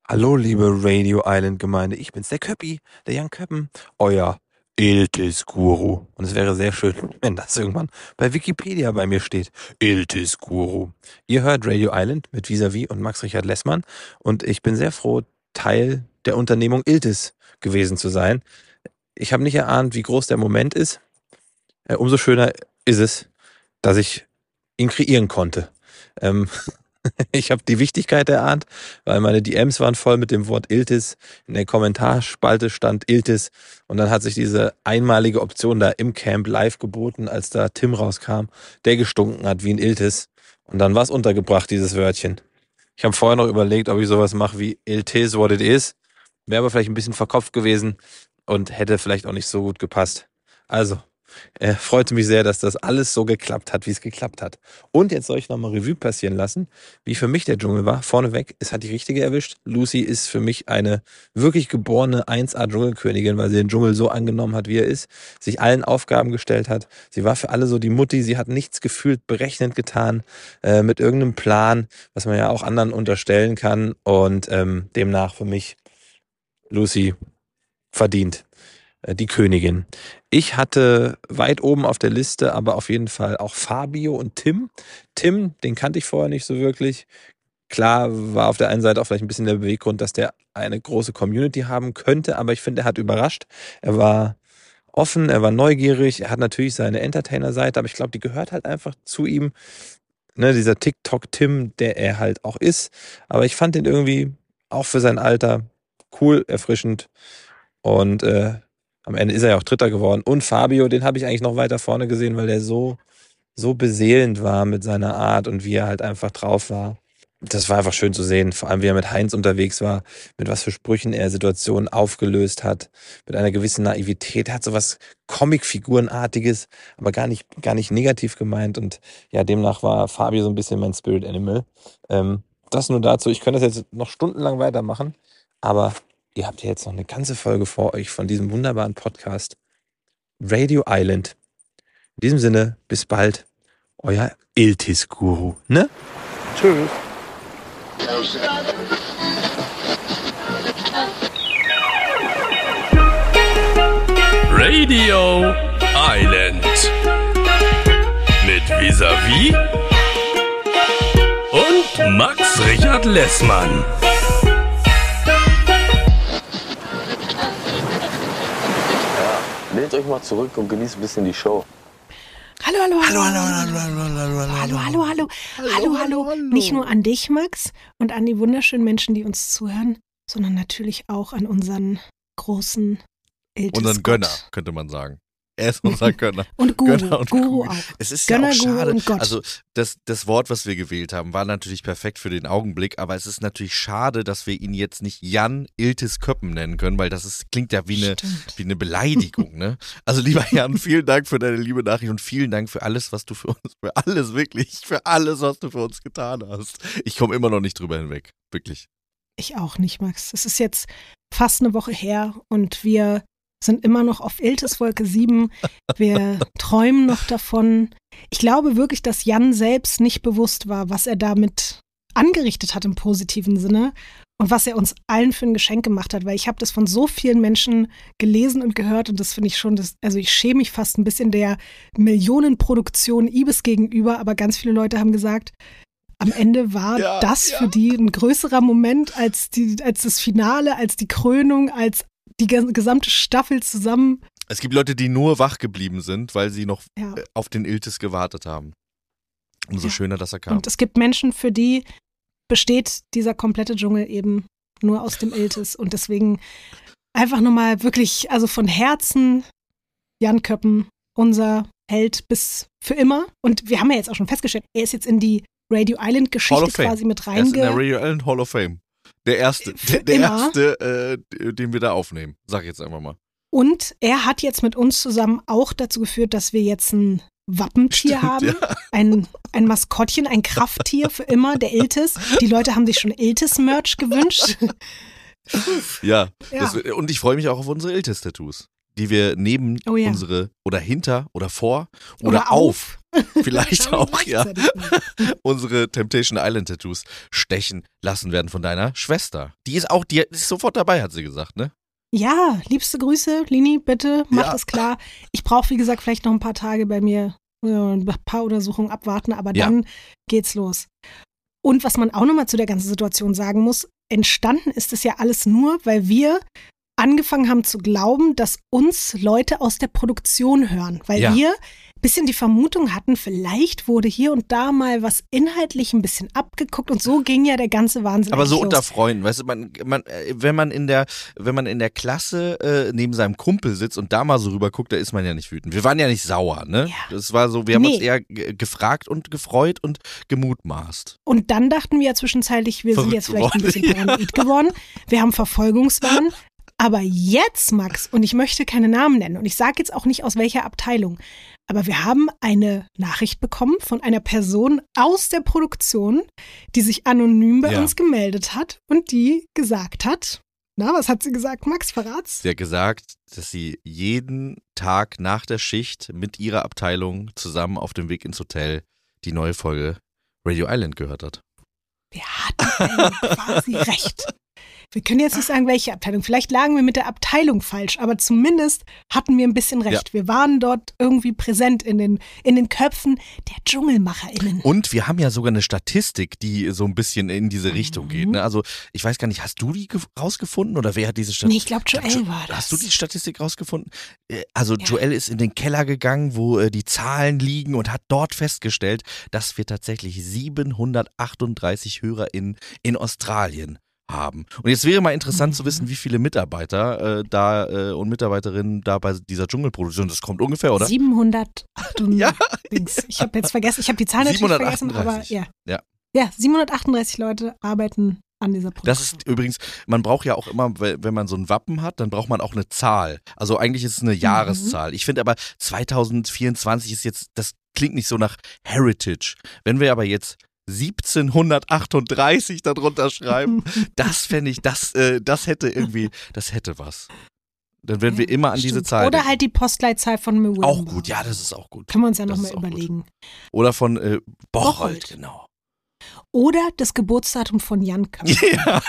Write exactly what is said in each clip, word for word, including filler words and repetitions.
Hallo, liebe Radio Island Gemeinde. Ich bin's, der Köppi, der Jan Köppen, euer Iltis-Guru. Und es wäre sehr schön, wenn das irgendwann bei Wikipedia bei mir steht. Iltis-Guru. Ihr hört Radio Island mit Visavi und Max Richard Lessmann. Und ich bin sehr froh, Teil der Unternehmung Iltis gewesen zu sein. Ich habe nicht erahnt, wie groß der Moment ist. Äh, umso schöner ist es, dass ich ihn kreieren konnte. Ähm, Ich habe die Wichtigkeit erahnt, weil meine D Ms waren voll mit dem Wort Iltis. In der Kommentarspalte stand Iltis. Und dann hat sich diese einmalige Option da im Camp live geboten, als da Tim rauskam, der gestunken hat wie ein Iltis. Und dann war es untergebracht, dieses Wörtchen. Ich habe vorher noch überlegt, ob ich sowas mache wie Iltis what it is. Wäre aber vielleicht ein bisschen verkopft gewesen und hätte vielleicht auch nicht so gut gepasst. Also, äh, freute mich sehr, dass das alles so geklappt hat, wie es geklappt hat. Und jetzt soll ich nochmal Revue passieren lassen, wie für mich der Dschungel war. Vorneweg, es hat die richtige erwischt. Lucy ist für mich eine wirklich geborene eins A Dschungelkönigin, weil sie den Dschungel so angenommen hat, wie er ist, sich allen Aufgaben gestellt hat. Sie war für alle so die Mutti, sie hat nichts gefühlt berechnend getan, äh, mit irgendeinem Plan, was man ja auch anderen unterstellen kann. Und ähm, demnach für mich Lucy verdient. Die Königin. Ich hatte weit oben auf der Liste aber auf jeden Fall auch Fabio und Tim. Tim, den kannte ich vorher nicht so wirklich. Klar war auf der einen Seite auch vielleicht ein bisschen der Beweggrund, dass der eine große Community haben könnte, aber ich finde, er hat überrascht. Er war offen, er war neugierig, er hat natürlich seine Entertainer-Seite, aber ich glaube, die gehört halt einfach zu ihm. Ne, dieser TikTok-Tim, der er halt auch ist. Aber ich fand den irgendwie auch für sein Alter cool, erfrischend und äh, am Ende ist er ja auch Dritter geworden. Und Fabio, den habe ich eigentlich noch weiter vorne gesehen, weil der so, so beseelend war mit seiner Art und wie er halt einfach drauf war. Das war einfach schön zu sehen, vor allem wie er mit Heinz unterwegs war, mit was für Sprüchen er Situationen aufgelöst hat, mit einer gewissen Naivität. Er hat so was Comicfigurenartiges, aber gar nicht, gar nicht negativ gemeint. Und ja, demnach war Fabio so ein bisschen mein Spirit Animal. Ähm, das nur dazu. Ich könnte das jetzt noch stundenlang weitermachen, aber ihr habt ja jetzt noch eine ganze Folge vor euch von diesem wunderbaren Podcast Radio Island. In diesem Sinne, bis bald, euer Iltis-Guru, ne? Tschüss. Radio Island mit Visavi und Max Richard Lessmann. Lehnt euch mal zurück und genießt ein bisschen die Show. Hallo, hallo, Hallo, hallo, hallo, hallo, hallo, hallo, hallo, hallo, hallo, hallo, hallo, hallo. Nicht nur an dich, Max, und an die wunderschönen Menschen, die uns zuhören, sondern natürlich auch an unseren großen Iltis Unseren Gönner, könnte man sagen. Er ist unser Gönner. Und Guru, Gönner und Guru Guru. auch. Es ist Gönner, ja auch Guru schade. und Gott. Also das, das Wort, was wir gewählt haben, war natürlich perfekt für den Augenblick, aber es ist natürlich schade, dass wir ihn jetzt nicht Jan Iltis Köppen nennen können, weil das ist, klingt ja wie eine, wie eine Beleidigung. Ne? Also lieber Jan, vielen Dank für deine liebe Nachricht und vielen Dank für alles, was du für uns, für alles wirklich, für alles, was du für uns getan hast. Ich komme immer noch nicht drüber hinweg, wirklich. Ich auch nicht, Max. Es ist jetzt fast eine Woche her und wir sind immer noch auf Iltis Wolke sieben. Wir träumen noch davon. Ich glaube wirklich, dass Jan selbst nicht bewusst war, was er damit angerichtet hat im positiven Sinne und was er uns allen für ein Geschenk gemacht hat, weil ich habe das von so vielen Menschen gelesen und gehört und das finde ich schon, das, also ich schäme mich fast ein bisschen der Millionenproduktion Ibis gegenüber, aber ganz viele Leute haben gesagt, am Ende war ja, das ja. für die ein größerer Moment als, die, als das Finale, als die Krönung, als die gesamte Staffel zusammen. Es gibt Leute, die nur wach geblieben sind, weil sie noch Ja. auf den Iltis gewartet haben. Umso Ja. schöner, dass er kam. Und es gibt Menschen, für die besteht dieser komplette Dschungel eben nur aus dem Iltis. Und deswegen einfach nochmal wirklich, also von Herzen, Jan Köppen, unser Held bis für immer. Und wir haben ja jetzt auch schon festgestellt, er ist jetzt in die Radio Hall Island-Geschichte of Fame. quasi mit Er ist in der reinge... Radio Island Hall of Fame. Der erste, Für der, der immer. erste, äh, den wir da aufnehmen. Sag ich jetzt einfach mal. Und er hat jetzt mit uns zusammen auch dazu geführt, dass wir jetzt ein Wappentier Stimmt, haben, ja. ein, ein Maskottchen, ein Krafttier für immer, der Iltis. Die Leute haben sich schon Iltis-Merch gewünscht. Ja, Ja. Das, und ich freue mich auch auf unsere Iltis-Tattoos. die wir neben Oh ja. unsere oder hinter oder vor oder, Oder auf, auf. vielleicht Schau ich auch, ja, gleichzeitig mal. unsere Temptation Island Tattoos stechen lassen werden von deiner Schwester. Die ist auch, die ist sofort dabei, hat sie gesagt, ne? Ja, liebste Grüße, Lini, bitte, mach Ja. das klar. Ich brauche, wie gesagt, vielleicht noch ein paar Tage bei mir, ja, ein paar Untersuchungen abwarten, aber Ja. dann geht's los. Und was man auch nochmal zu der ganzen Situation sagen muss, entstanden ist es ja alles nur, weil wir angefangen haben zu glauben, dass uns Leute aus der Produktion hören. Weil Ja. wir ein bisschen die Vermutung hatten, vielleicht wurde hier und da mal was inhaltlich ein bisschen abgeguckt und so ging ja der ganze Wahnsinn Aber so eigentlich unter los. Freunden, weißt du, man, man, äh, wenn man in der, wenn man in der Klasse äh, neben seinem Kumpel sitzt und da mal so rüber guckt, da ist man ja nicht wütend. Wir waren ja nicht sauer, ne? Ja. Das war so, wir haben Nee. uns eher g- gefragt und gefreut und gemutmaßt. Und dann dachten wir ja zwischenzeitlich, wir sind Verrückt jetzt vielleicht ein bisschen geworden, paranoid geworden. Wir haben Verfolgungswahn. Aber jetzt, Max, und ich möchte keine Namen nennen und ich sage jetzt auch nicht aus welcher Abteilung, aber wir haben eine Nachricht bekommen von einer Person aus der Produktion, die sich anonym bei Ja. uns gemeldet hat und die gesagt hat, na, was hat sie gesagt, Max, verrat's? Sie hat gesagt, dass sie jeden Tag nach der Schicht mit ihrer Abteilung zusammen auf dem Weg ins Hotel die neue Folge Radio Island gehört hat. Wir hatten quasi recht. Wir können jetzt nicht sagen, welche Abteilung. Vielleicht lagen wir mit der Abteilung falsch, aber zumindest hatten wir ein bisschen recht. Wir waren dort irgendwie präsent in den, in den Köpfen der DschungelmacherInnen. Und wir haben ja sogar eine Statistik, die so ein bisschen in diese Richtung Mhm. geht. Ne? Also ich weiß gar nicht, hast du die ge- rausgefunden oder wer hat diese Statistik? Nee, ich glaube, Joel Jo- war das. Hast du die Statistik rausgefunden? Äh, Also Ja. Joel ist in den Keller gegangen, wo äh, die Zahlen liegen und hat dort festgestellt, dass wir tatsächlich siebenhundertachtunddreißig HörerInnen in Australien haben. Und jetzt wäre mal interessant zu wissen, wie viele Mitarbeiter äh, da äh, und Mitarbeiterinnen da bei dieser Dschungelproduktion, das kommt ungefähr, oder? siebenhundertacht. Ja. Dings. Ich habe jetzt vergessen, ich habe die Zahl natürlich vergessen, aber siebenhundertachtunddreißig. ja. Ja. Ja, siebenhundertachtunddreißig Leute arbeiten an dieser Produktion. Das ist übrigens, man braucht ja auch immer, we- wenn man so ein Wappen hat, dann braucht man auch eine Zahl. Also eigentlich ist es eine Jahreszahl. Ich finde aber zweitausendvierundzwanzig ist jetzt, das klingt nicht so nach Heritage. Wenn wir aber jetzt siebzehnhundertachtunddreißig darunter schreiben, das fände ich, das, äh, das hätte irgendwie, das hätte was. Dann werden wir immer an diese Stimmt. Zahl Oder denken. halt die Postleitzahl von Millwall. Auch gut, ja, das ist auch gut. Können wir uns ja Das nochmal ist auch gut. überlegen. Oder von äh, Bocholt, Bocholt. genau. Oder das Geburtsdatum von Jan Köppen. Ja,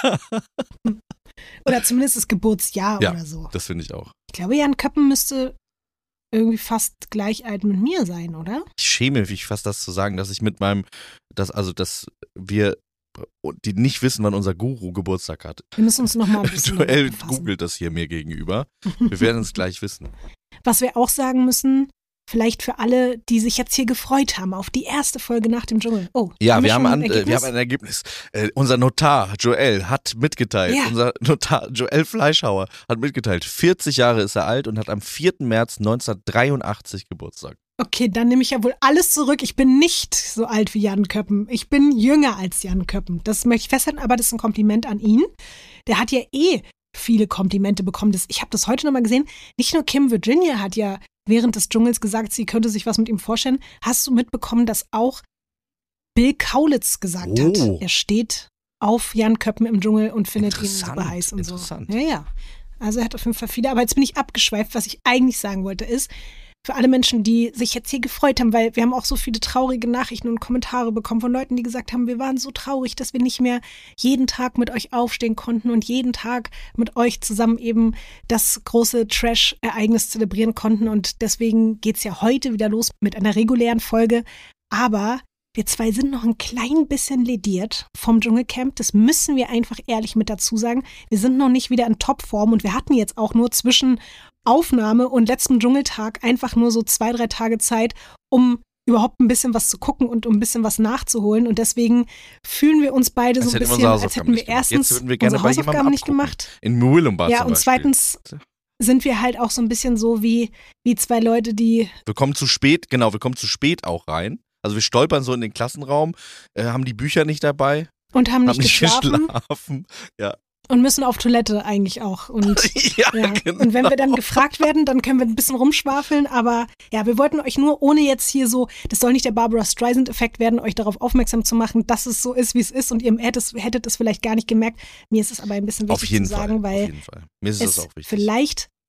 Oder zumindest das Geburtsjahr Ja. oder so. das finde ich auch. Ich glaube, Jan Köppen müsste irgendwie fast gleich alt mit mir sein, oder? Ich schäme mich fast, das zu sagen, dass ich mit meinem, dass, also, dass wir, die nicht wissen, wann unser Guru Geburtstag hat. Wir müssen uns nochmal ein bisschen Joel damit befassen. googelt das hier mir gegenüber. Wir werden es gleich wissen. Was wir auch sagen müssen, vielleicht für alle, die sich jetzt hier gefreut haben auf die erste Folge nach dem Dschungel. Oh, Ja, wir schon haben, ein an, äh, wir Ergebnis? haben ein Ergebnis. Äh, unser Notar Joel hat mitgeteilt, Ja. unser Notar Joel Fleischhauer hat mitgeteilt, vierzig Jahre ist er alt und hat am vierten März neunzehnhundertdreiundachtzig Geburtstag. Okay, dann nehme ich ja wohl alles zurück. Ich bin nicht so alt wie Jan Köppen. Ich bin jünger als Jan Köppen. Das möchte ich festhalten, aber das ist ein Kompliment an ihn. Der hat ja eh viele Komplimente bekommen. Das, ich habe das heute nochmal gesehen. Nicht nur Kim Virginia hat ja während des Dschungels gesagt, sie könnte sich was mit ihm vorstellen. Hast du mitbekommen, dass auch Bill Kaulitz gesagt hat, Oh. er steht auf Jan Köppen im Dschungel und findet ihn Interessant, super heiß und interessant. so. Ja, ja. Also er hat auf jeden Fall viele. Aber jetzt bin ich abgeschweift. Was ich eigentlich sagen wollte ist, für alle Menschen, die sich jetzt hier gefreut haben, weil wir haben auch so viele traurige Nachrichten und Kommentare bekommen von Leuten, die gesagt haben, wir waren so traurig, dass wir nicht mehr jeden Tag mit euch aufstehen konnten und jeden Tag mit euch zusammen eben das große Trash-Ereignis zelebrieren konnten. Und deswegen geht's ja heute wieder los mit einer regulären Folge. Aber wir zwei sind noch ein klein bisschen lediert vom Dschungelcamp. Das müssen wir einfach ehrlich mit dazu sagen. Wir sind noch nicht wieder in Topform und wir hatten jetzt auch nur zwischen Aufnahme und letztem Dschungeltag einfach nur so zwei, drei Tage Zeit, um überhaupt ein bisschen was zu gucken und um ein bisschen was nachzuholen. Und deswegen fühlen wir uns beide so ein Als hätten wir bisschen, unsere als Hausaufgaben hätten wir nicht gemacht. erstens Jetzt würden wir gerne unsere bei jemandem Hausaufgaben nicht abgucken. gemacht. In Murwillumbad Ja, zum und Beispiel. zweitens sind wir halt auch so ein bisschen so wie, wie zwei Leute, die Wir kommen zu spät, genau, wir kommen zu spät auch rein. Also wir stolpern so in den Klassenraum, äh, haben die Bücher nicht dabei, und haben nicht, haben nicht geschlafen, geschlafen. Ja. und müssen auf Toilette eigentlich auch. Und ja, Ja. genau. Und wenn wir dann gefragt werden, dann können wir ein bisschen rumschwafeln. Aber ja, wir wollten euch nur, ohne jetzt hier so, das soll nicht der Barbara Streisand-Effekt werden, euch darauf aufmerksam zu machen, dass es so ist, wie es ist. Und ihr hättet, hättet es vielleicht gar nicht gemerkt. Mir ist es aber ein bisschen Auf wichtig jeden zu sagen, Fall, weil auf jeden Fall. Mir ist es das auch wichtig. vielleicht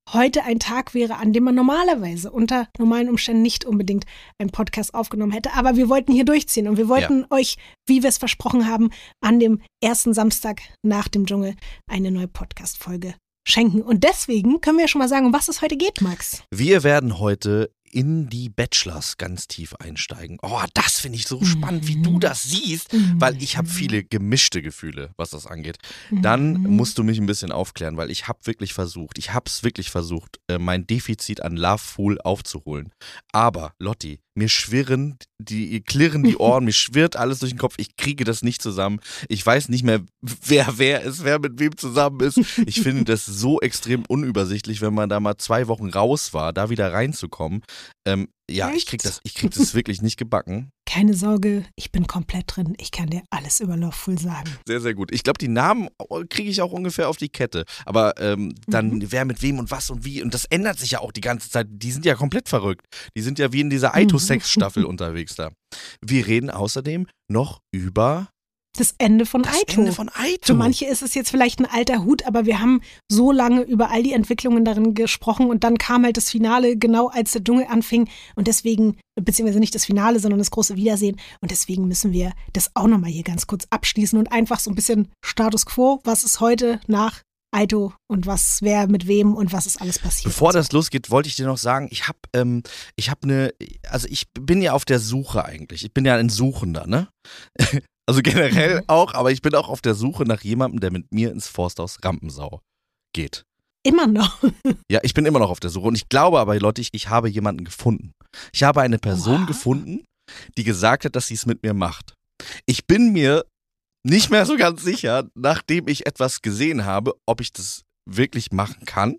heute ein Tag wäre, an dem man normalerweise unter normalen Umständen nicht unbedingt einen Podcast aufgenommen hätte. Aber wir wollten hier durchziehen und wir wollten ja. euch, wie wir es versprochen haben, an dem ersten Samstag nach dem Dschungel eine neue Podcast-Folge schenken. Und deswegen können wir ja schon mal sagen, um was es heute geht, Max. Wir werden heute in die Bachelors ganz tief einsteigen. Oh, das finde ich so spannend, wie du das siehst, weil ich habe viele gemischte Gefühle, was das angeht. Dann musst du mich ein bisschen aufklären, weil ich habe wirklich versucht, ich habe es wirklich versucht, mein Defizit an Lovefool aufzuholen. Aber, Lotti, mir schwirren die, klirren die Ohren, mir schwirrt alles durch den Kopf, ich kriege das nicht zusammen. Ich weiß nicht mehr, wer wer ist, wer mit wem zusammen ist. Ich finde das so extrem unübersichtlich, wenn man da mal zwei Wochen raus war, da wieder reinzukommen. Ähm, ja, ich krieg das, ich krieg das wirklich nicht gebacken. Keine Sorge, ich bin komplett drin. Ich kann dir alles über Lovefool sagen. Sehr, sehr gut. Ich glaube, die Namen kriege ich auch ungefähr auf die Kette. Aber ähm, dann mhm. wer mit wem und was und wie. Und das ändert sich ja auch die ganze Zeit. Die sind ja komplett verrückt. Die sind ja wie in dieser Aito-Sex-Staffel mhm. unterwegs da. Wir reden außerdem noch über das Ende von das Aito. Ende von Aito. Für manche ist es jetzt vielleicht ein alter Hut, aber wir haben so lange über all die Entwicklungen darin gesprochen und dann kam halt das Finale, genau als der Dschungel anfing und deswegen, beziehungsweise nicht das Finale, sondern das große Wiedersehen und deswegen müssen wir das auch nochmal hier ganz kurz abschließen und einfach so ein bisschen Status Quo, was ist heute nach Aito und was, wer mit wem und was ist alles passiert. Bevor das losgeht, wollte ich dir noch sagen, ich habe ähm, ich habe eine, also ich bin ja auf der Suche eigentlich, ich bin ja ein Suchender, ne? Also generell auch, aber ich bin auch auf der Suche nach jemandem, der mit mir ins Forsthaus Rampensau geht. Immer noch? Ja, ich bin immer noch auf der Suche und ich glaube aber, Leute, ich, ich habe jemanden gefunden. Ich habe eine Person wow. gefunden, die gesagt hat, dass sie es mit mir macht. Ich bin mir nicht mehr so ganz sicher, nachdem ich etwas gesehen habe, ob ich das wirklich machen kann.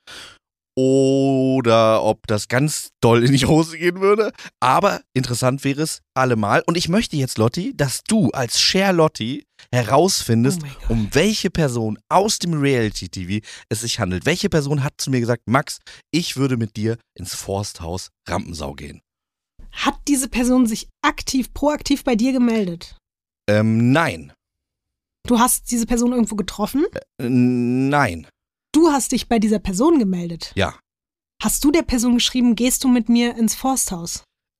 Oder ob das ganz doll in die Hose gehen würde. Aber interessant wäre es allemal. Und ich möchte jetzt, Lotti, dass du als Cher Lotti herausfindest, oh um welche Person aus dem Reality-T V es sich handelt. Welche Person hat zu mir gesagt, Max, ich würde mit dir ins Forsthaus Rampensau gehen? Hat diese Person sich aktiv, proaktiv bei dir gemeldet? Ähm, nein. Du hast diese Person irgendwo getroffen? Äh, nein. Du hast dich bei dieser Person gemeldet? Ja. Hast du der Person geschrieben, gehst du mit mir ins Forsthaus?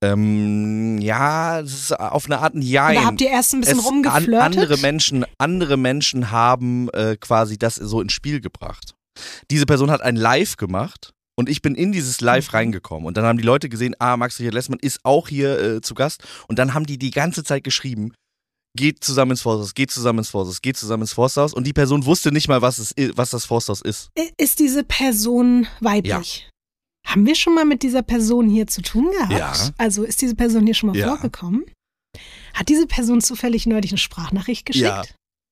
Ähm, ja, das ist auf eine Art ein Jein. Oder habt ihr erst ein bisschen es, rumgeflirtet? An, andere Menschen, andere Menschen haben äh, quasi das so ins Spiel gebracht. Diese Person hat ein Live gemacht und ich bin in dieses Live reingekommen. Und dann haben die Leute gesehen, ah, Max Richard Lessmann ist auch hier äh, zu Gast. Und dann haben die die ganze Zeit geschrieben, geht zusammen ins Forsthaus, geht zusammen ins Forsthaus, geht zusammen ins Forsthaus. Und die Person wusste nicht mal, was, es, was das Forsthaus ist. Ist diese Person weiblich? Ja. Haben wir schon mal mit dieser Person hier zu tun gehabt? Ja. Also ist diese Person hier schon mal ja. vorgekommen? Hat diese Person zufällig neulich eine Sprachnachricht geschickt? Ja.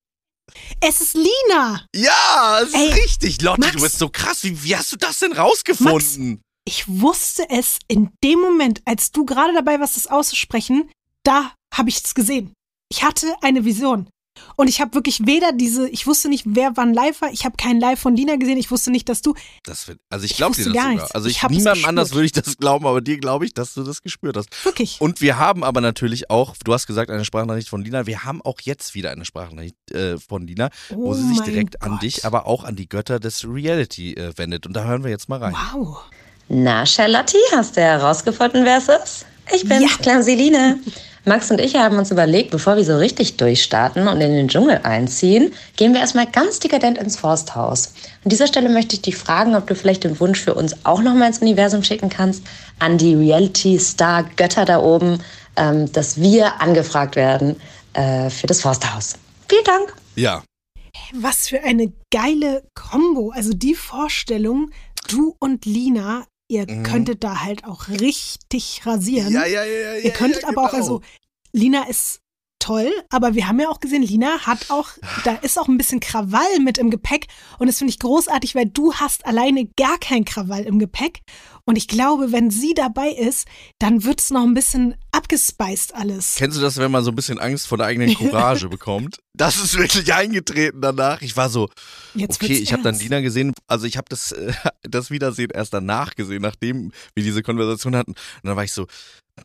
Es ist Lina! Ja, es ist Ey, richtig. Lotti, Max, du bist so krass. Wie, wie hast du das denn rausgefunden? Max, ich wusste es in dem Moment, als du gerade dabei warst, das auszusprechen, da habe ich es gesehen. Ich hatte eine Vision. Und ich habe wirklich weder diese, ich wusste nicht, wer wann live war, ich habe keinen Live von Lina gesehen, ich wusste nicht, dass du... Das wird, also ich glaube dir das gar sogar. nichts. Also ich, ich niemandem anders würde ich das glauben, aber dir glaube ich, dass du das gespürt hast. Wirklich. Und wir haben aber natürlich auch, du hast gesagt, eine Sprachnachricht von Lina, wir haben auch jetzt wieder eine Sprachnachricht äh, von Lina, oh wo sie sich direkt Gott. an dich, aber auch an die Götter des Reality äh, wendet. Und da hören wir jetzt mal rein. Wow. Na, Charlotte, hast du herausgefunden, wer es ist? Ich bin's, Ja. Klauseline. Max und ich haben uns überlegt, bevor wir so richtig durchstarten und in den Dschungel einziehen, gehen wir erstmal ganz dekadent ins Forsthaus. An dieser Stelle möchte ich dich fragen, ob du vielleicht den Wunsch für uns auch nochmal ins Universum schicken kannst, an die Reality-Star-Götter da oben, ähm, dass wir angefragt werden äh, für das Forsthaus. Vielen Dank. Ja. Was für eine geile Kombo. Also die Vorstellung, du und Lina, ihr Mhm. könntet da halt auch richtig rasieren. Ja, ja, ja, ja. Ihr könntet ja, aber auch, genau. also Lina ist toll, aber wir haben ja auch gesehen, Lina hat auch, da ist auch ein bisschen Krawall mit im Gepäck und das finde ich großartig, weil du hast alleine gar kein Krawall im Gepäck und ich glaube, wenn sie dabei ist, dann wird es noch ein bisschen abgespeist alles. Kennst du das, wenn man so ein bisschen Angst vor der eigenen Courage bekommt? Das ist wirklich eingetreten danach. Ich war so, Jetzt okay, wird's ich habe dann ernst. Lina gesehen, also ich habe das, äh, das Wiedersehen erst danach gesehen, nachdem wir diese Konversation hatten. Und dann war ich so,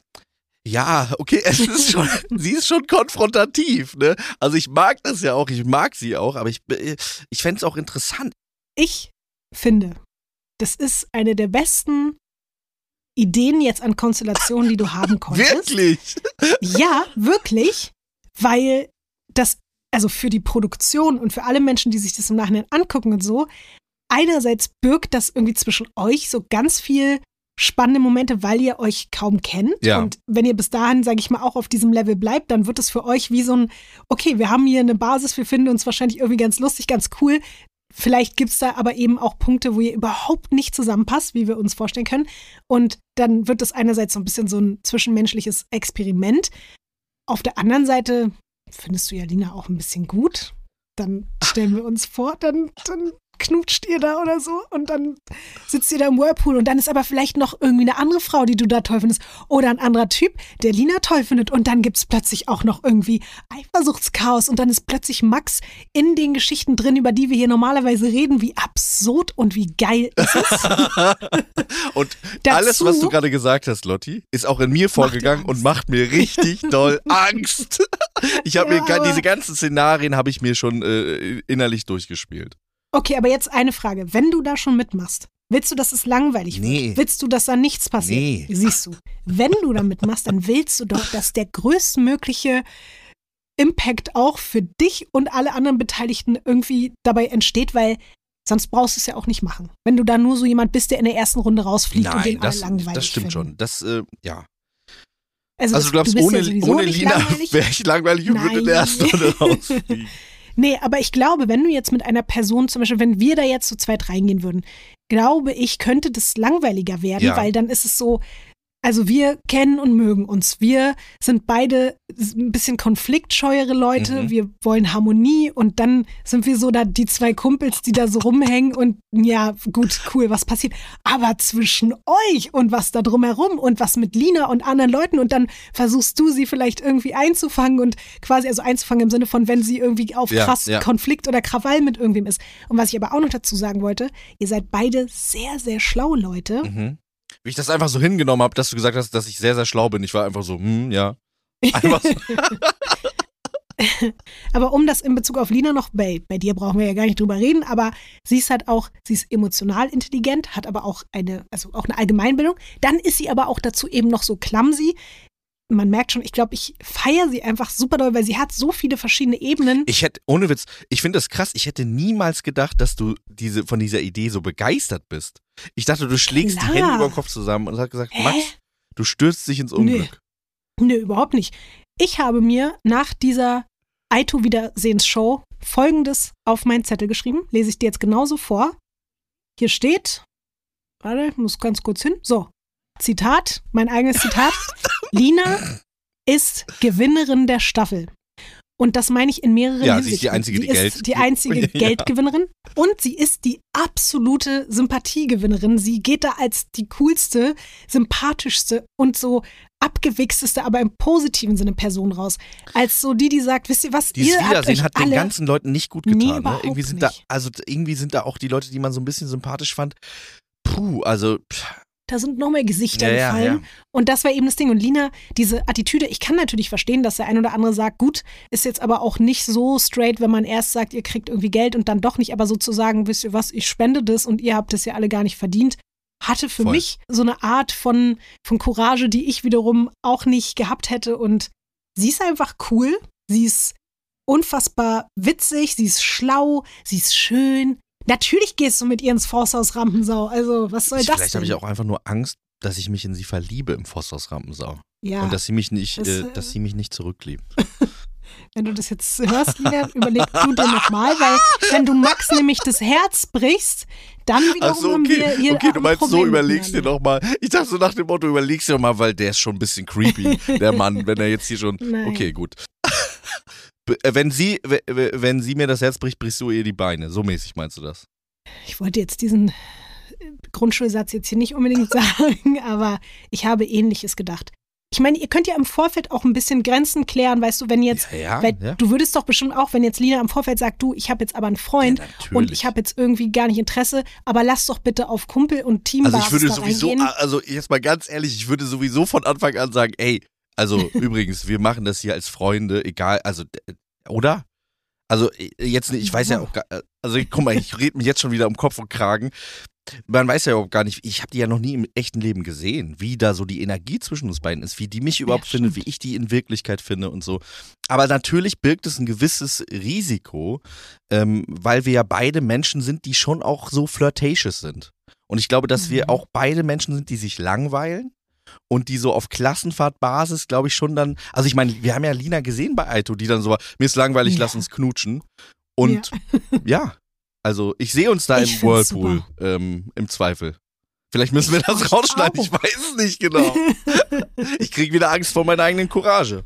ja, okay, es ist schon, sie ist schon konfrontativ, ne? Also ich mag das ja auch, ich mag sie auch, aber ich, ich fände es auch interessant. Ich finde, das ist eine der besten Ideen jetzt an Konstellationen, die du haben konntest. Wirklich? Ja, wirklich, weil das, also für die Produktion und für alle Menschen, die sich das im Nachhinein angucken und so, einerseits birgt das irgendwie zwischen euch so ganz viel spannende Momente, weil ihr euch kaum kennt. Ja. Und wenn ihr bis dahin, sage ich mal, auch auf diesem Level bleibt, dann wird es für euch wie so ein, okay, wir haben hier eine Basis, wir finden uns wahrscheinlich irgendwie ganz lustig, ganz cool. Vielleicht gibt es da aber eben auch Punkte, wo ihr überhaupt nicht zusammenpasst, wie wir uns vorstellen können. Und dann wird es einerseits so ein bisschen so ein zwischenmenschliches Experiment. Auf der anderen Seite findest du ja Lina auch ein bisschen gut. Dann stellen wir uns vor, dann, dann knutscht ihr da oder so und dann sitzt ihr da im Whirlpool und dann ist aber vielleicht noch irgendwie eine andere Frau, die du da toll findest oder ein anderer Typ, der Lina toll findet und dann gibt es plötzlich auch noch irgendwie Eifersuchtschaos und dann ist plötzlich Max in den Geschichten drin, über die wir hier normalerweise reden, wie absurd und wie geil ist es. Und Dazu alles, was du gerade gesagt hast, Lotti, ist auch in mir vorgegangen und macht mir richtig doll Angst. Ich habe Ja, mir aber- diese ganzen Szenarien habe ich mir schon äh, innerlich durchgespielt. Okay, aber jetzt eine Frage. Wenn du da schon mitmachst, willst du, dass es langweilig Nee. wird? Willst du, dass da nichts passiert? Nee. Siehst du, wenn du da mitmachst, dann willst du doch, dass der größtmögliche Impact auch für dich und alle anderen Beteiligten irgendwie dabei entsteht, weil sonst brauchst du es ja auch nicht machen. Wenn du da nur so jemand bist, der in der ersten Runde rausfliegt und Nein, den das, alle langweilig das stimmt finden. schon. Das, äh, ja. Also, Also du glaubst, bist ohne, ja sowieso ohne nicht Lina langweilig. wäre ich langweilig und würde in der Nein. ersten Runde rausfliegen. Nee, aber ich glaube, wenn du jetzt mit einer Person, zum Beispiel, wenn wir da jetzt zu zweit reingehen würden, glaube ich, könnte das langweiliger werden, Ja. weil dann ist es so, also wir kennen und mögen uns. Wir sind beide ein bisschen konfliktscheuere Leute. Mhm. Wir wollen Harmonie und dann sind wir so da die zwei Kumpels, die da so rumhängen und ja, gut, cool, was passiert. Aber zwischen euch und was da drumherum und was mit Lina und anderen Leuten und dann versuchst du sie vielleicht irgendwie einzufangen und quasi, also einzufangen im Sinne von, wenn sie irgendwie auf Ja, krass ja. Konflikt oder Krawall mit irgendwem ist. Und was ich aber auch noch dazu sagen wollte, ihr seid beide sehr, sehr schlaue Leute. Mhm. Wie ich das einfach so hingenommen habe, dass du gesagt hast, dass ich sehr, sehr schlau bin. Ich war einfach so, hm, ja. Einfach so. Aber um das in Bezug auf Lina noch, bei, bei dir brauchen wir ja gar nicht drüber reden, aber sie ist halt auch, sie ist emotional intelligent, hat aber auch eine, also auch eine Allgemeinbildung. Dann ist sie aber auch dazu eben noch so clumsy. Man merkt schon, ich glaube, ich feiere sie einfach super doll, weil sie hat so viele verschiedene Ebenen. Ich hätte, ohne Witz, ich finde das krass, ich hätte niemals gedacht, dass du diese, von dieser Idee so begeistert bist. Ich dachte, du schlägst Klar. die Hände über den Kopf zusammen und hast gesagt, Hä? Max, du stürzt dich ins Unglück. Nö, überhaupt nicht. Ich habe mir nach dieser Aito-Wiedersehensshow Folgendes auf meinen Zettel geschrieben. Lese ich dir jetzt genauso vor. Hier steht, warte, ich muss ganz kurz hin. So, Zitat, mein eigenes Zitat. Lina ist Gewinnerin der Staffel. Und das meine ich in mehreren Ja, sie ist die Hinsichten. einzige, die sie Geld ist die einzige Ja. Geldgewinnerin und sie ist die absolute Sympathiegewinnerin. Sie geht da als die coolste, sympathischste und so abgewichsteste, aber im positiven Sinne Person raus. Als so die, die sagt, wisst ihr was, Dieses ihr habt Wiedersehen euch hat den alle ganzen Leuten nicht gut Nee, getan. Ne? überhaupt Irgendwie sind nicht. da, also irgendwie sind da auch die Leute, die man so ein bisschen sympathisch fand. Puh, also pff, da sind noch mehr Gesichter Ja, ja, gefallen. ja. Und das war eben das Ding. Und Lina, diese Attitüde, ich kann natürlich verstehen, dass der ein oder andere sagt, gut, ist jetzt aber auch nicht so straight, wenn man erst sagt, ihr kriegt irgendwie Geld und dann doch nicht, aber sozusagen, wisst ihr was, ich spende das und ihr habt das ja alle gar nicht verdient, hatte für Voll. mich so eine Art von, von Courage, die ich wiederum auch nicht gehabt hätte. Und sie ist einfach cool, sie ist unfassbar witzig, sie ist schlau, sie ist schön. Natürlich gehst du mit ihr ins Forsthaus Rampensau. Also, was soll ich, das vielleicht denn? habe ich auch einfach nur Angst, dass ich mich in sie verliebe im Forsthaus Rampensau. ja, Und dass sie mich nicht, das, äh, äh, dass sie mich nicht zurückliebt. wenn du das jetzt hörst, Lina, überleg du dir nochmal, weil wenn du Max nämlich das Herz brichst, dann wiederum Ach so, haben okay, wir hier okay, du ein meinst so, Problem überlegst dir miteinander. doch mal. Ich dachte so nach dem Motto, überlegst dir doch mal, weil der ist schon ein bisschen creepy, der Mann, wenn er jetzt hier schon, Nein. okay, gut. B- äh, Wenn sie, w- w- wenn sie mir das Herz bricht, brichst du ihr die Beine. So mäßig meinst du das? Ich wollte jetzt diesen äh, Grundschulsatz jetzt hier nicht unbedingt sagen, aber ich habe Ähnliches gedacht. Ich meine, ihr könnt ja im Vorfeld auch ein bisschen Grenzen klären, weißt du, wenn jetzt, Ja, ja, weil ja. du würdest doch bestimmt auch, wenn jetzt Lina im Vorfeld sagt, du, ich habe jetzt aber einen Freund Ja, natürlich. und ich habe jetzt irgendwie gar nicht Interesse, aber lass doch bitte auf Kumpel und Also Teambasis ich würde da sowieso, reingehen. also jetzt mal ganz ehrlich, ich würde sowieso von Anfang an sagen, ey, also übrigens, wir machen das hier als Freunde, egal, also, äh, oder? Also äh, jetzt nicht, ich weiß ja auch, gar- also guck mal, ich rede mich jetzt schon wieder um Kopf und Kragen. man weiß ja überhaupt gar nicht, ich habe die ja noch nie im echten Leben gesehen, wie da so die Energie zwischen uns beiden ist, wie die mich überhaupt Ja, findet, stimmt. wie ich die in Wirklichkeit finde und so. Aber natürlich birgt es ein gewisses Risiko, ähm, weil wir ja beide Menschen sind, die schon auch so flirtatious sind. Und ich glaube, dass wir Mhm. auch beide Menschen sind, die sich langweilen. Und die so auf Klassenfahrtbasis, glaube ich, schon dann, also ich meine, wir haben ja Lina gesehen bei Aito, die dann so war, mir ist langweilig, Ja. lass uns knutschen. Und ja, also ich sehe uns da Ich im find's Whirlpool ähm, im Zweifel. Vielleicht müssen wir Ich das euch rausschneiden, auch. ich weiß es nicht genau. Ich kriege wieder Angst vor meiner eigenen Courage.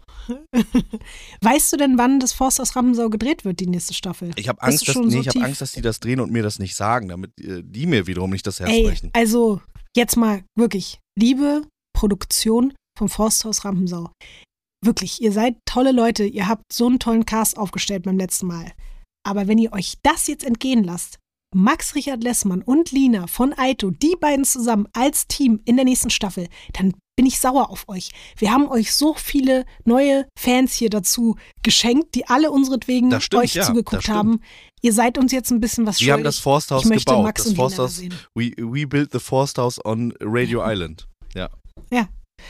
Weißt du denn, wann das Forsthaus Rampensau gedreht wird, die nächste Staffel? Ich habe Bist Angst, du dass, schon nee, so ich hab tief? Angst, dass die das drehen und mir das nicht sagen, damit äh, die mir wiederum nicht das Herz Ey, brechen. also jetzt mal wirklich, liebe Produktion vom Forsthaus Rampensau. Wirklich, ihr seid tolle Leute, ihr habt so einen tollen Cast aufgestellt beim letzten Mal. Aber wenn ihr euch das jetzt entgehen lasst, Max Richard Lessmann und Lina von Aito, die beiden zusammen als Team in der nächsten Staffel, dann bin ich sauer auf euch. Wir haben euch so viele neue Fans hier dazu geschenkt, die alle unseretwegen Das stimmt, euch ja, das zugeguckt stimmt. haben. Ihr seid uns jetzt ein bisschen was Wir haben schuldig. das Forsthaus Ich möchte gebaut. Max Das und Lina Forsthaus, sehen. we, we built the Forsthaus on Radio Island. Ja. Ja.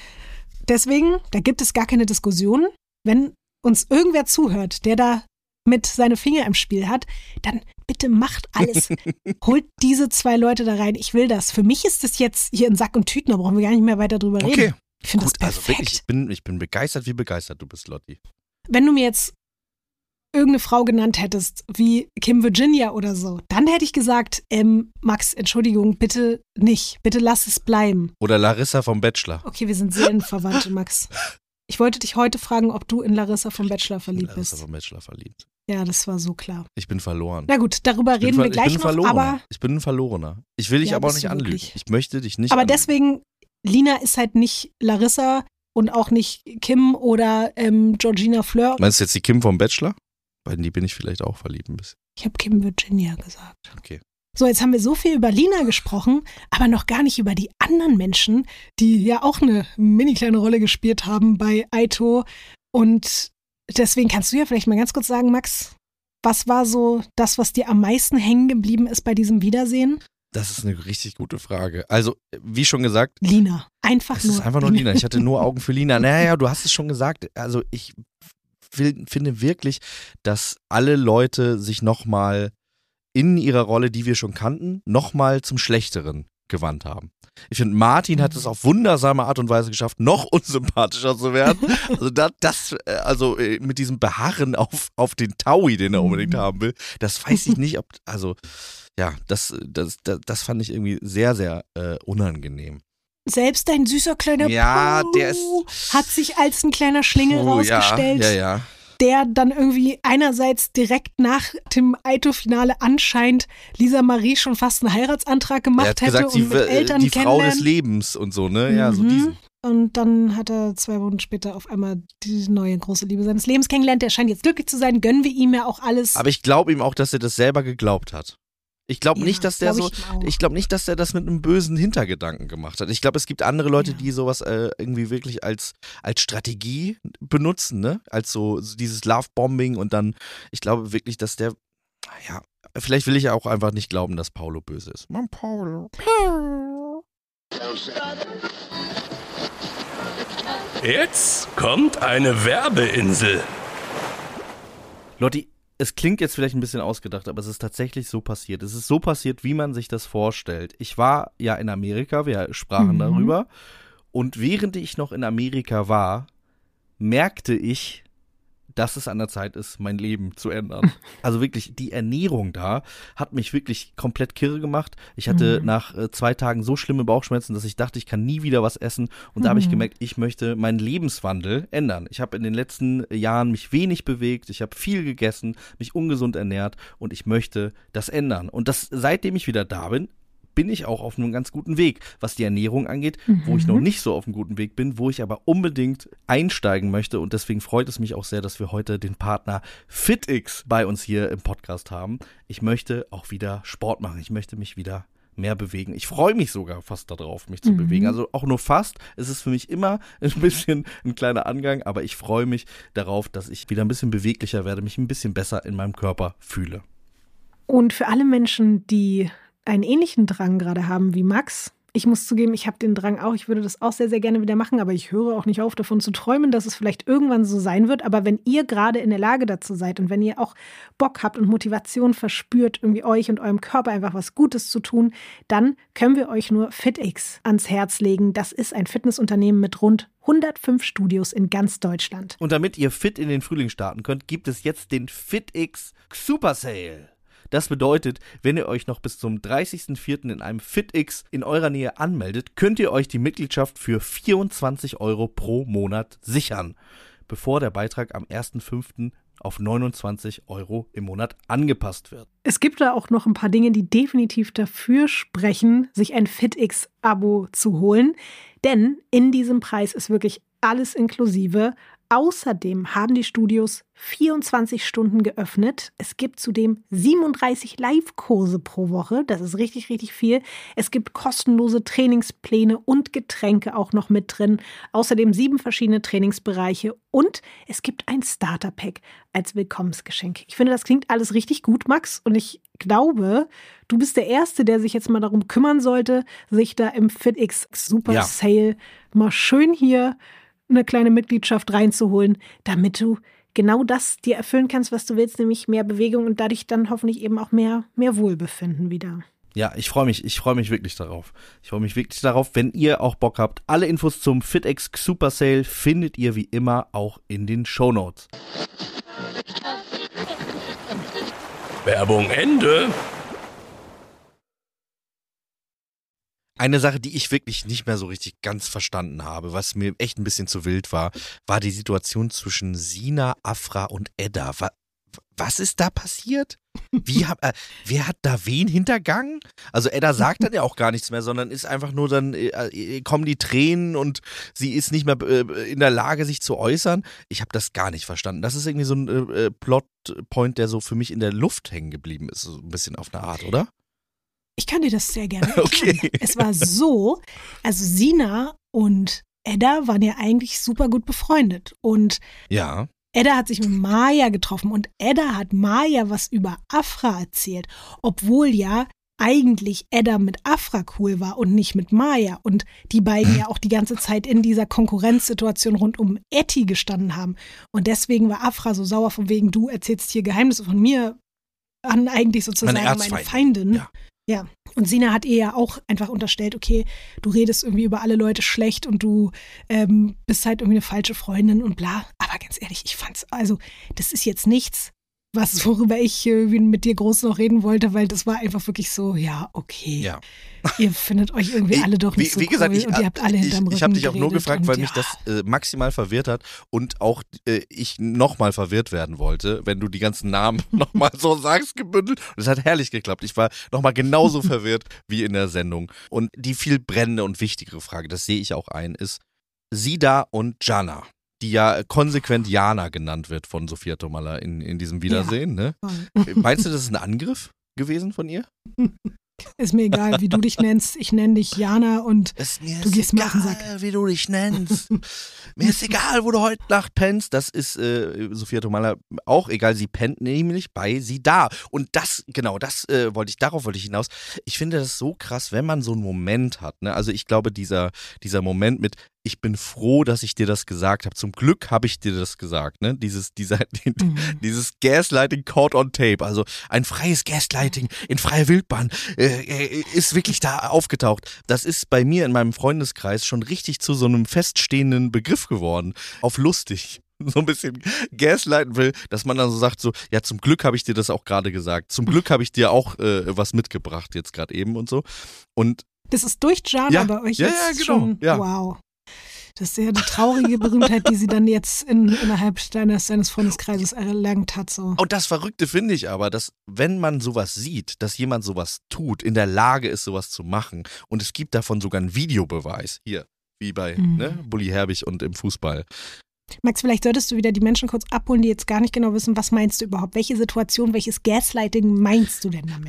Deswegen, da gibt es gar keine Diskussion. Wenn uns irgendwer zuhört, der da mit seine Finger im Spiel hat, dann bitte macht alles. Holt diese zwei Leute da rein. Ich will das. Für mich ist das jetzt hier in Sack und Tüten, da brauchen wir gar nicht mehr weiter drüber reden. Okay. Ich finde das Gut, also perfekt. wirklich, ich bin, ich bin begeistert, wie begeistert du bist, Lotti. Wenn du mir jetzt irgendeine Frau genannt hättest, wie Kim Virginia oder so, dann hätte ich gesagt, ähm, Max, Entschuldigung, bitte nicht. Bitte lass es bleiben. Oder Larissa vom Bachelor. Okay, wir sind Seelenverwandte, Max. Ich wollte dich heute fragen, ob du in Larissa vom Bachelor verliebt Larissa bist. vom Bachelor verliebt. Ja, das war so klar. Ich bin verloren. Na gut, darüber Ich bin reden ver- wir gleich ich bin noch, Verlorener. aber, Ich bin ein Verlorener. Ich will dich Ja, aber auch bist nicht du anlügen. wirklich. Ich möchte dich nicht aber anlügen. deswegen, Lina ist halt nicht Larissa und auch nicht Kim oder ähm, Georgina Fleur. Meinst du jetzt die Kim vom Bachelor? Bei in die bin ich vielleicht auch verliebt ein bisschen. Ich habe Kim Virginia gesagt. Okay. So, jetzt haben wir so viel über Lina gesprochen, aber noch gar nicht über die anderen Menschen, die ja auch eine mini kleine Rolle gespielt haben bei Aito. Und deswegen kannst du ja vielleicht mal ganz kurz sagen, Max, was war so das, was dir am meisten hängen geblieben ist bei diesem Wiedersehen? Das ist eine richtig gute Frage. Also, wie schon gesagt, Lina. Einfach es nur. ist einfach nur Lina. Ich hatte nur Augen für Lina. Naja, du hast es schon gesagt. Also, ich will, finde wirklich, dass alle Leute sich nochmal in ihrer Rolle, die wir schon kannten, nochmal zum Schlechteren gewandt haben. Ich finde, Martin hat es auf wundersame Art und Weise geschafft, noch unsympathischer zu werden. Also das, das äh, also äh, mit diesem Beharren auf, auf den Taui, den er unbedingt haben will, das weiß ich nicht, ob, also ja, das, das, das, das fand ich irgendwie sehr, sehr äh, unangenehm. Selbst dein süßer kleiner Ja, Puh der ist- hat sich als ein kleiner Schlingel Puh, rausgestellt, Ja, ja, ja. der dann irgendwie einerseits direkt nach dem Aito-Finale anscheinend Lisa Marie schon fast einen Heiratsantrag Er gemacht hat hätte gesagt, und die, mit Eltern die Frau des kennenlernen. Lebens und so, ne? Ja, so Mhm. diesen. Und dann hat er zwei Wochen später auf einmal die neue große Liebe seines Lebens kennengelernt. Der scheint jetzt glücklich zu sein. Gönnen wir ihm ja auch alles. Aber ich glaube ihm auch, dass er das selber geglaubt hat. Ich glaube Ja, nicht, dass der glaub so, ich ihm auch. ich glaube nicht, dass der das mit einem bösen Hintergedanken gemacht hat. Ich glaube, es gibt andere Leute, Ja. die sowas äh, irgendwie wirklich als, als Strategie benutzen, ne? Als so, so dieses Love-Bombing und dann, ich glaube wirklich, dass der, ja, vielleicht will ich ja auch einfach nicht glauben, dass Paolo böse ist. Mann, Paolo. Jetzt kommt eine Werbeinsel. Lotti, es klingt jetzt vielleicht ein bisschen ausgedacht, aber es ist tatsächlich so passiert. Es ist so passiert, wie man sich das vorstellt. Ich war ja in Amerika, wir sprachen Mhm. darüber. Und während ich noch in Amerika war, merkte ich, dass es an der Zeit ist, mein Leben zu ändern. Also wirklich, die Ernährung da hat mich wirklich komplett kirre gemacht. Ich hatte Mhm. nach äh, zwei Tagen so schlimme Bauchschmerzen, dass ich dachte, ich kann nie wieder was essen. Und da habe ich Mhm. gemerkt, ich möchte meinen Lebenswandel ändern. Ich habe in den letzten Jahren mich wenig bewegt, ich habe viel gegessen, mich ungesund ernährt und ich möchte das ändern. Und das, seitdem ich wieder da bin, bin ich auch auf einem ganz guten Weg, was die Ernährung angeht, wo ich noch nicht so auf einem guten Weg bin, wo ich aber unbedingt einsteigen möchte und deswegen freut es mich auch sehr, dass wir heute den Partner FitX bei uns hier im Podcast haben. Ich möchte auch wieder Sport machen, ich möchte mich wieder mehr bewegen. Ich freue mich sogar fast darauf, mich zu Mhm. bewegen. Also auch nur fast. Es ist für mich immer ein bisschen ein kleiner Angang, aber ich freue mich darauf, dass ich wieder ein bisschen beweglicher werde, mich ein bisschen besser in meinem Körper fühle. Und für alle Menschen, die einen ähnlichen Drang gerade haben wie Max. Ich muss zugeben, ich habe den Drang auch, ich würde das auch sehr, sehr gerne wieder machen, aber ich höre auch nicht auf, davon zu träumen, dass es vielleicht irgendwann so sein wird. Aber wenn ihr gerade in der Lage dazu seid und wenn ihr auch Bock habt und Motivation verspürt, irgendwie euch und eurem Körper einfach was Gutes zu tun, dann können wir euch nur FitX ans Herz legen. Das ist ein Fitnessunternehmen mit rund hundertfünf Studios in ganz Deutschland. Und damit ihr fit in den Frühling starten könnt, gibt es jetzt den FitX Super Sale. Das bedeutet, wenn ihr euch noch bis zum dreißigsten vierten in einem FitX in eurer Nähe anmeldet, könnt ihr euch die Mitgliedschaft für vierundzwanzig Euro pro Monat sichern, bevor der Beitrag am ersten fünften auf neunundzwanzig Euro im Monat angepasst wird. Es gibt da auch noch ein paar Dinge, die definitiv dafür sprechen, sich ein FitX-Abo zu holen. Denn in diesem Preis ist wirklich alles inklusive. Außerdem haben die Studios vierundzwanzig Stunden geöffnet. Es gibt zudem siebenunddreißig Live-Kurse pro Woche. Das ist richtig, richtig viel. Es gibt kostenlose Trainingspläne und Getränke auch noch mit drin. Außerdem sieben verschiedene Trainingsbereiche. Und es gibt ein Starter-Pack als Willkommensgeschenk. Ich finde, das klingt alles richtig gut, Max. Und ich glaube, du bist der Erste, der sich jetzt mal darum kümmern sollte, sich da im FitX Super Ja. Sale mal schön hier eine kleine Mitgliedschaft reinzuholen, damit du genau das dir erfüllen kannst, was du willst, nämlich mehr Bewegung und dadurch dann hoffentlich eben auch mehr, mehr Wohlbefinden wieder. Ja, ich freue mich, ich freue mich wirklich darauf. Ich freue mich wirklich darauf, wenn ihr auch Bock habt. Alle Infos zum FitX Super Sale findet ihr wie immer auch in den Shownotes. Werbung Ende. Eine Sache, die ich wirklich nicht mehr so richtig ganz verstanden habe, was mir echt ein bisschen zu wild war, war die Situation zwischen Sina, Afra und Edda. Wa- Was ist da passiert? Wie hab, äh, wer hat da wen hintergangen? Also Edda sagt dann ja auch gar nichts mehr, sondern ist einfach nur dann, äh, kommen die Tränen und sie ist nicht mehr äh, in der Lage, sich zu äußern. Ich habe das gar nicht verstanden. Das ist irgendwie so ein äh, Plotpoint, der so für mich in der Luft hängen geblieben ist, so ein bisschen auf eine Art, oder? Ich kann dir das sehr gerne erklären. Okay. Es war so, also Sina und Edda waren ja eigentlich super gut befreundet und Ja. Edda hat sich mit Maya getroffen und Edda hat Maya was über Afra erzählt, obwohl ja eigentlich Edda mit Afra cool war und nicht mit Maya und die beiden ja auch die ganze Zeit in dieser Konkurrenzsituation rund um Etty gestanden haben und deswegen war Afra so sauer von wegen, du erzählst hier Geheimnisse von mir an eigentlich sozusagen Meine meine Erzfeindin. Feindin. Ja. Ja, und Sina hat ihr ja auch einfach unterstellt, okay, du redest irgendwie über alle Leute schlecht und du ähm, bist halt irgendwie eine falsche Freundin und bla. Aber ganz ehrlich, ich fand's, also, das ist jetzt nichts, was, worüber ich äh, mit dir groß noch reden wollte, weil das war einfach wirklich so, ja, okay. Ja. Ihr findet euch irgendwie alle doch nicht wie, so wie gesagt, cool ich, und ihr habt alle hinterm ich, Rücken ich habe dich auch nur geredet gefragt, und weil ja. mich das äh, maximal verwirrt hat und auch äh, ich nochmal verwirrt werden wollte, wenn du die ganzen Namen nochmal so sagst, gebündelt. Und es hat herrlich geklappt. Ich war nochmal genauso verwirrt wie in der Sendung. Und die viel brennende und wichtigere Frage, das sehe ich auch ein, ist Sida und Jana, die ja konsequent Jana genannt wird von Sophia Tomalla in, in diesem Wiedersehen. Ne? Meinst du, das ist ein Angriff gewesen von ihr? Ist mir egal, wie du dich nennst. Ich nenne dich Jana und Es mir du ist gehst mir egal, auf den Sack. wie du dich nennst. Mir ist egal, wo du heute Nacht pennst. Das ist äh, Sophia Tomalla auch egal. Sie pennt nämlich bei sie da. Und das, genau, das äh, wollte ich, darauf wollte ich hinaus. Ich finde das so krass, wenn man so einen Moment hat. Ne? Also ich glaube, dieser, dieser Moment mit, ich bin froh, dass ich dir das gesagt habe. Zum Glück habe ich dir das gesagt. Ne? Dieses, dieser, Mhm. dieses Gaslighting caught on tape. Also ein freies Gaslighting in freier Wildbahn äh, ist wirklich da aufgetaucht. Das ist bei mir in meinem Freundeskreis schon richtig zu so einem feststehenden Begriff geworden. Auf lustig. So ein bisschen gaslighten will, dass man dann so sagt, so, ja, zum Glück habe ich dir das auch gerade gesagt. Zum Glück habe ich dir auch äh, was mitgebracht jetzt gerade eben und so. Und Das ist durch Jana Ja, bei euch ja, jetzt ja, genau, schon. ja. Wow. Das ist ja eine traurige Berühmtheit, die sie dann jetzt in, innerhalb deines, seines Freundeskreises erlangt hat. So. Und das Verrückte finde ich aber, dass wenn man sowas sieht, dass jemand sowas tut, in der Lage ist, sowas zu machen und es gibt davon sogar einen Videobeweis, hier, wie bei Mhm. ne, Bully Herbig und im Fußball. Max, vielleicht solltest du wieder die Menschen kurz abholen, die jetzt gar nicht genau wissen, was meinst du überhaupt? Welche Situation, welches Gaslighting meinst du denn damit?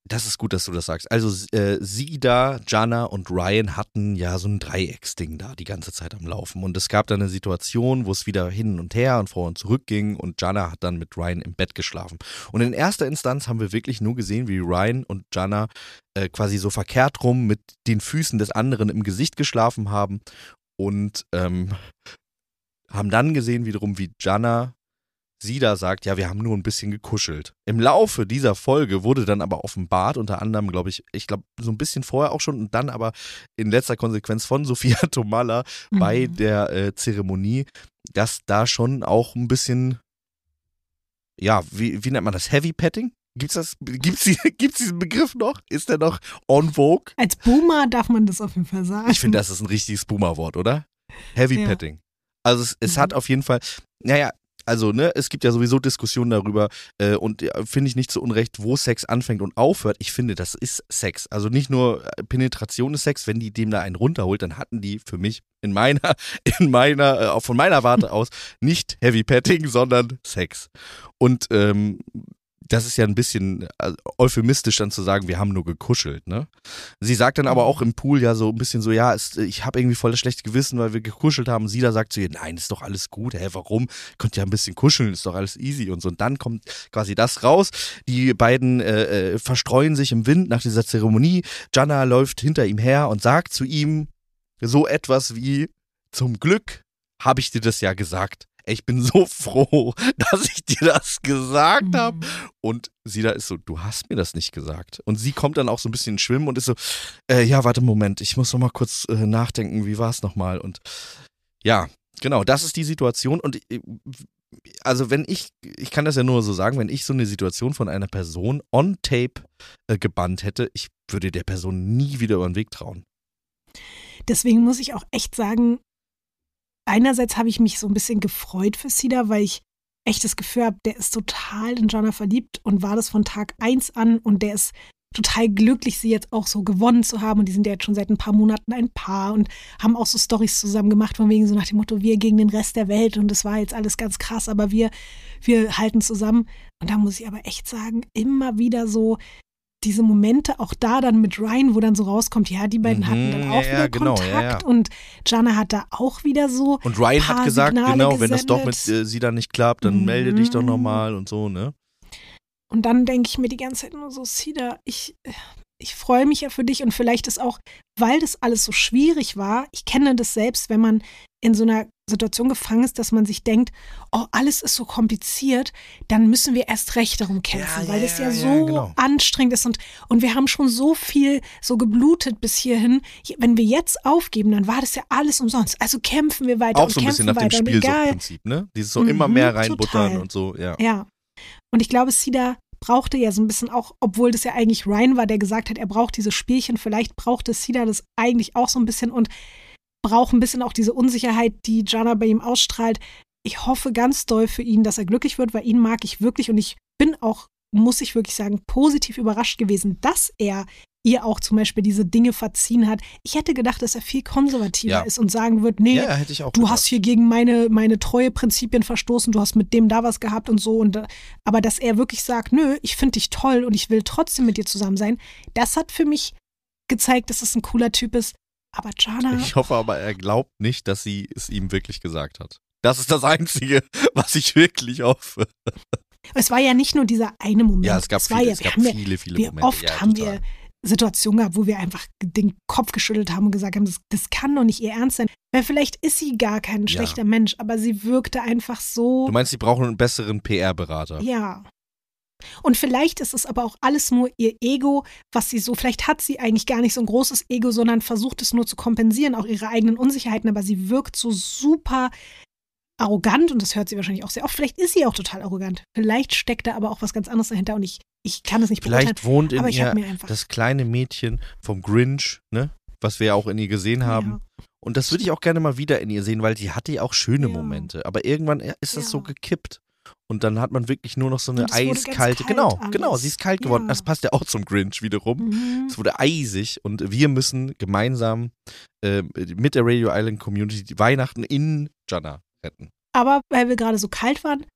Das ist gut, dass du das sagst. Also äh, Sida, Jana und Ryan hatten ja so ein Dreiecksding da die ganze Zeit am Laufen. Und es gab dann eine Situation, wo es wieder hin und her und vor und zurück ging und Jana hat dann mit Ryan im Bett geschlafen. Und in erster Instanz haben wir wirklich nur gesehen, wie Ryan und Jana äh, quasi so verkehrt rum mit den Füßen des anderen im Gesicht geschlafen haben und ähm, haben dann gesehen wiederum, wie Jana Sida sagt, ja, wir haben nur ein bisschen gekuschelt. Im Laufe dieser Folge wurde dann aber offenbart, unter anderem, glaube ich, ich glaube, so ein bisschen vorher auch schon und dann aber in letzter Konsequenz von Sophia Tomalla mhm. bei der äh, Zeremonie, dass da schon auch ein bisschen, ja, wie, wie nennt man das? Heavy Petting? Gibt's das? Gibt's, die, gibt's diesen Begriff noch? Ist der noch on vogue? Als Boomer darf man das auf jeden Fall sagen. Ich finde, das ist ein richtiges Boomer-Wort, oder? Heavy ja. Petting. Also es, es mhm. hat auf jeden Fall, naja, also, ne, es gibt ja sowieso Diskussionen darüber äh, und ja, finde ich nicht zu Unrecht, wo Sex anfängt und aufhört. Ich finde, das ist Sex. Also nicht nur Penetration ist Sex, wenn die dem da einen runterholt, dann hatten die für mich in meiner, in meiner, äh, auch von meiner Warte aus nicht Heavy Petting, sondern Sex. Und ähm, das ist ja ein bisschen euphemistisch dann zu sagen, wir haben nur gekuschelt, ne? Sie sagt dann aber auch im Pool ja so ein bisschen so, ja, ist, ich habe irgendwie voll das schlechte Gewissen, weil wir gekuschelt haben. Sie da sagt zu ihr, nein, ist doch alles gut, hä, warum? Könnt ja ein bisschen kuscheln, ist doch alles easy und so. Und dann kommt quasi das raus. Die beiden äh, äh, verstreuen sich im Wind nach dieser Zeremonie. Jana läuft hinter ihm her und sagt zu ihm so etwas wie, zum Glück habe ich dir das ja gesagt. Ich bin so froh, dass ich dir das gesagt habe. Und sie da ist so, du hast mir das nicht gesagt. Und sie kommt dann auch so ein bisschen ins Schwimmen und ist so, äh, ja, warte, Moment, ich muss noch mal kurz äh, nachdenken, wie war es nochmal? Und ja, genau, das ist die Situation. Und äh, also wenn ich, ich kann das ja nur so sagen, wenn ich so eine Situation von einer Person on Tape äh, gebannt hätte, ich würde der Person nie wieder über den Weg trauen. Deswegen muss ich auch echt sagen, einerseits habe ich mich so ein bisschen gefreut für Sida, weil ich echt das Gefühl habe, der ist total in Jana verliebt und war das von Tag eins an und der ist total glücklich, sie jetzt auch so gewonnen zu haben und die sind ja jetzt schon seit ein paar Monaten ein Paar und haben auch so Storys zusammen gemacht, von wegen so nach dem Motto, wir gegen den Rest der Welt und das war jetzt alles ganz krass, aber wir, wir halten zusammen. Und da muss ich aber echt sagen, immer wieder so diese Momente, auch da dann mit Ryan, wo dann so rauskommt, ja, die beiden mhm, hatten dann auch ja, wieder ja, genau, Kontakt ja, ja. und Jana hat da auch wieder so und Ryan paar hat gesagt, Signale genau, gesendet. wenn das doch mit äh, sie dann nicht klappt, dann mhm. melde dich doch nochmal und so, ne? Und dann denke ich mir die ganze Zeit nur so, Sida, ich, ich freue mich ja für dich und vielleicht ist auch, weil das alles so schwierig war, ich kenne das selbst, wenn man in so einer Situation gefangen ist, dass man sich denkt, oh, alles ist so kompliziert, dann müssen wir erst recht darum kämpfen, ja, weil ja, das ja, ja so genau. anstrengend ist und, und wir haben schon so viel so geblutet bis hierhin. Wenn wir jetzt aufgeben, dann war das ja alles umsonst. Also kämpfen wir weiter auch und so ein bisschen kämpfen nach dem weiter. Spielsuchtprinzip, ne? Dieses so Mhm, immer mehr reinbuttern total. und so, ja. Ja. Und ich glaube, Sida brauchte ja so ein bisschen auch, obwohl das ja eigentlich Ryan war, der gesagt hat, er braucht diese Spielchen, vielleicht brauchte Sida das eigentlich auch so ein bisschen und braucht ein bisschen auch diese Unsicherheit, die Jana bei ihm ausstrahlt. Ich hoffe ganz doll für ihn, dass er glücklich wird, weil ihn mag ich wirklich und ich bin auch, muss ich wirklich sagen, positiv überrascht gewesen, dass er ihr auch zum Beispiel diese Dinge verziehen hat. Ich hätte gedacht, dass er viel konservativer ja. ist und sagen wird, nee, ja, hätte ich auch du gedacht. hast hier gegen meine, meine Treueprinzipien verstoßen, du hast mit dem da was gehabt und so. Und, aber dass er wirklich sagt, nö, ich finde dich toll und ich will trotzdem mit dir zusammen sein, das hat für mich gezeigt, dass es ein cooler Typ ist. Aber Jana. Ich hoffe aber, er glaubt nicht, dass sie es ihm wirklich gesagt hat. Das ist das Einzige, was ich wirklich hoffe. Es war ja nicht nur dieser eine Moment. Ja, es gab, es viele, war ja, es gab viele, viele, viele wir, Momente. Oft ja, haben total. wir Situationen gehabt, wo wir einfach den Kopf geschüttelt haben und gesagt haben, das, das kann doch nicht ihr Ernst sein. Weil vielleicht ist sie gar kein schlechter ja. Mensch, aber sie wirkte einfach so. Du meinst, sie brauchen einen besseren P R-Berater? Ja. Und vielleicht ist es aber auch alles nur ihr Ego, was sie so, vielleicht hat sie eigentlich gar nicht so ein großes Ego, sondern versucht es nur zu kompensieren, auch ihre eigenen Unsicherheiten, aber sie wirkt so super arrogant und das hört sie wahrscheinlich auch sehr oft. Vielleicht ist sie auch total arrogant. Vielleicht steckt da aber auch was ganz anderes dahinter und ich, ich kann es nicht beurteilen. Vielleicht wohnt in aber ich ihr mir einfach das kleine Mädchen vom Grinch, ne? Was wir ja auch in ihr gesehen haben. Ja. Und das würde ich auch gerne mal wieder in ihr sehen, weil sie hatte ja auch schöne Ja. Momente. Aber irgendwann ist das Ja. so gekippt. Und dann hat man wirklich nur noch so eine Und es wurde ganz eiskalte, kalt genau, alles. genau, sie ist kalt geworden. Ja. Das passt ja auch zum Grinch wiederum. Mhm. Es wurde eisig und wir müssen gemeinsam äh, mit der Radio Island Community die Weihnachten in Jana retten. Aber weil wir gerade so kalt waren,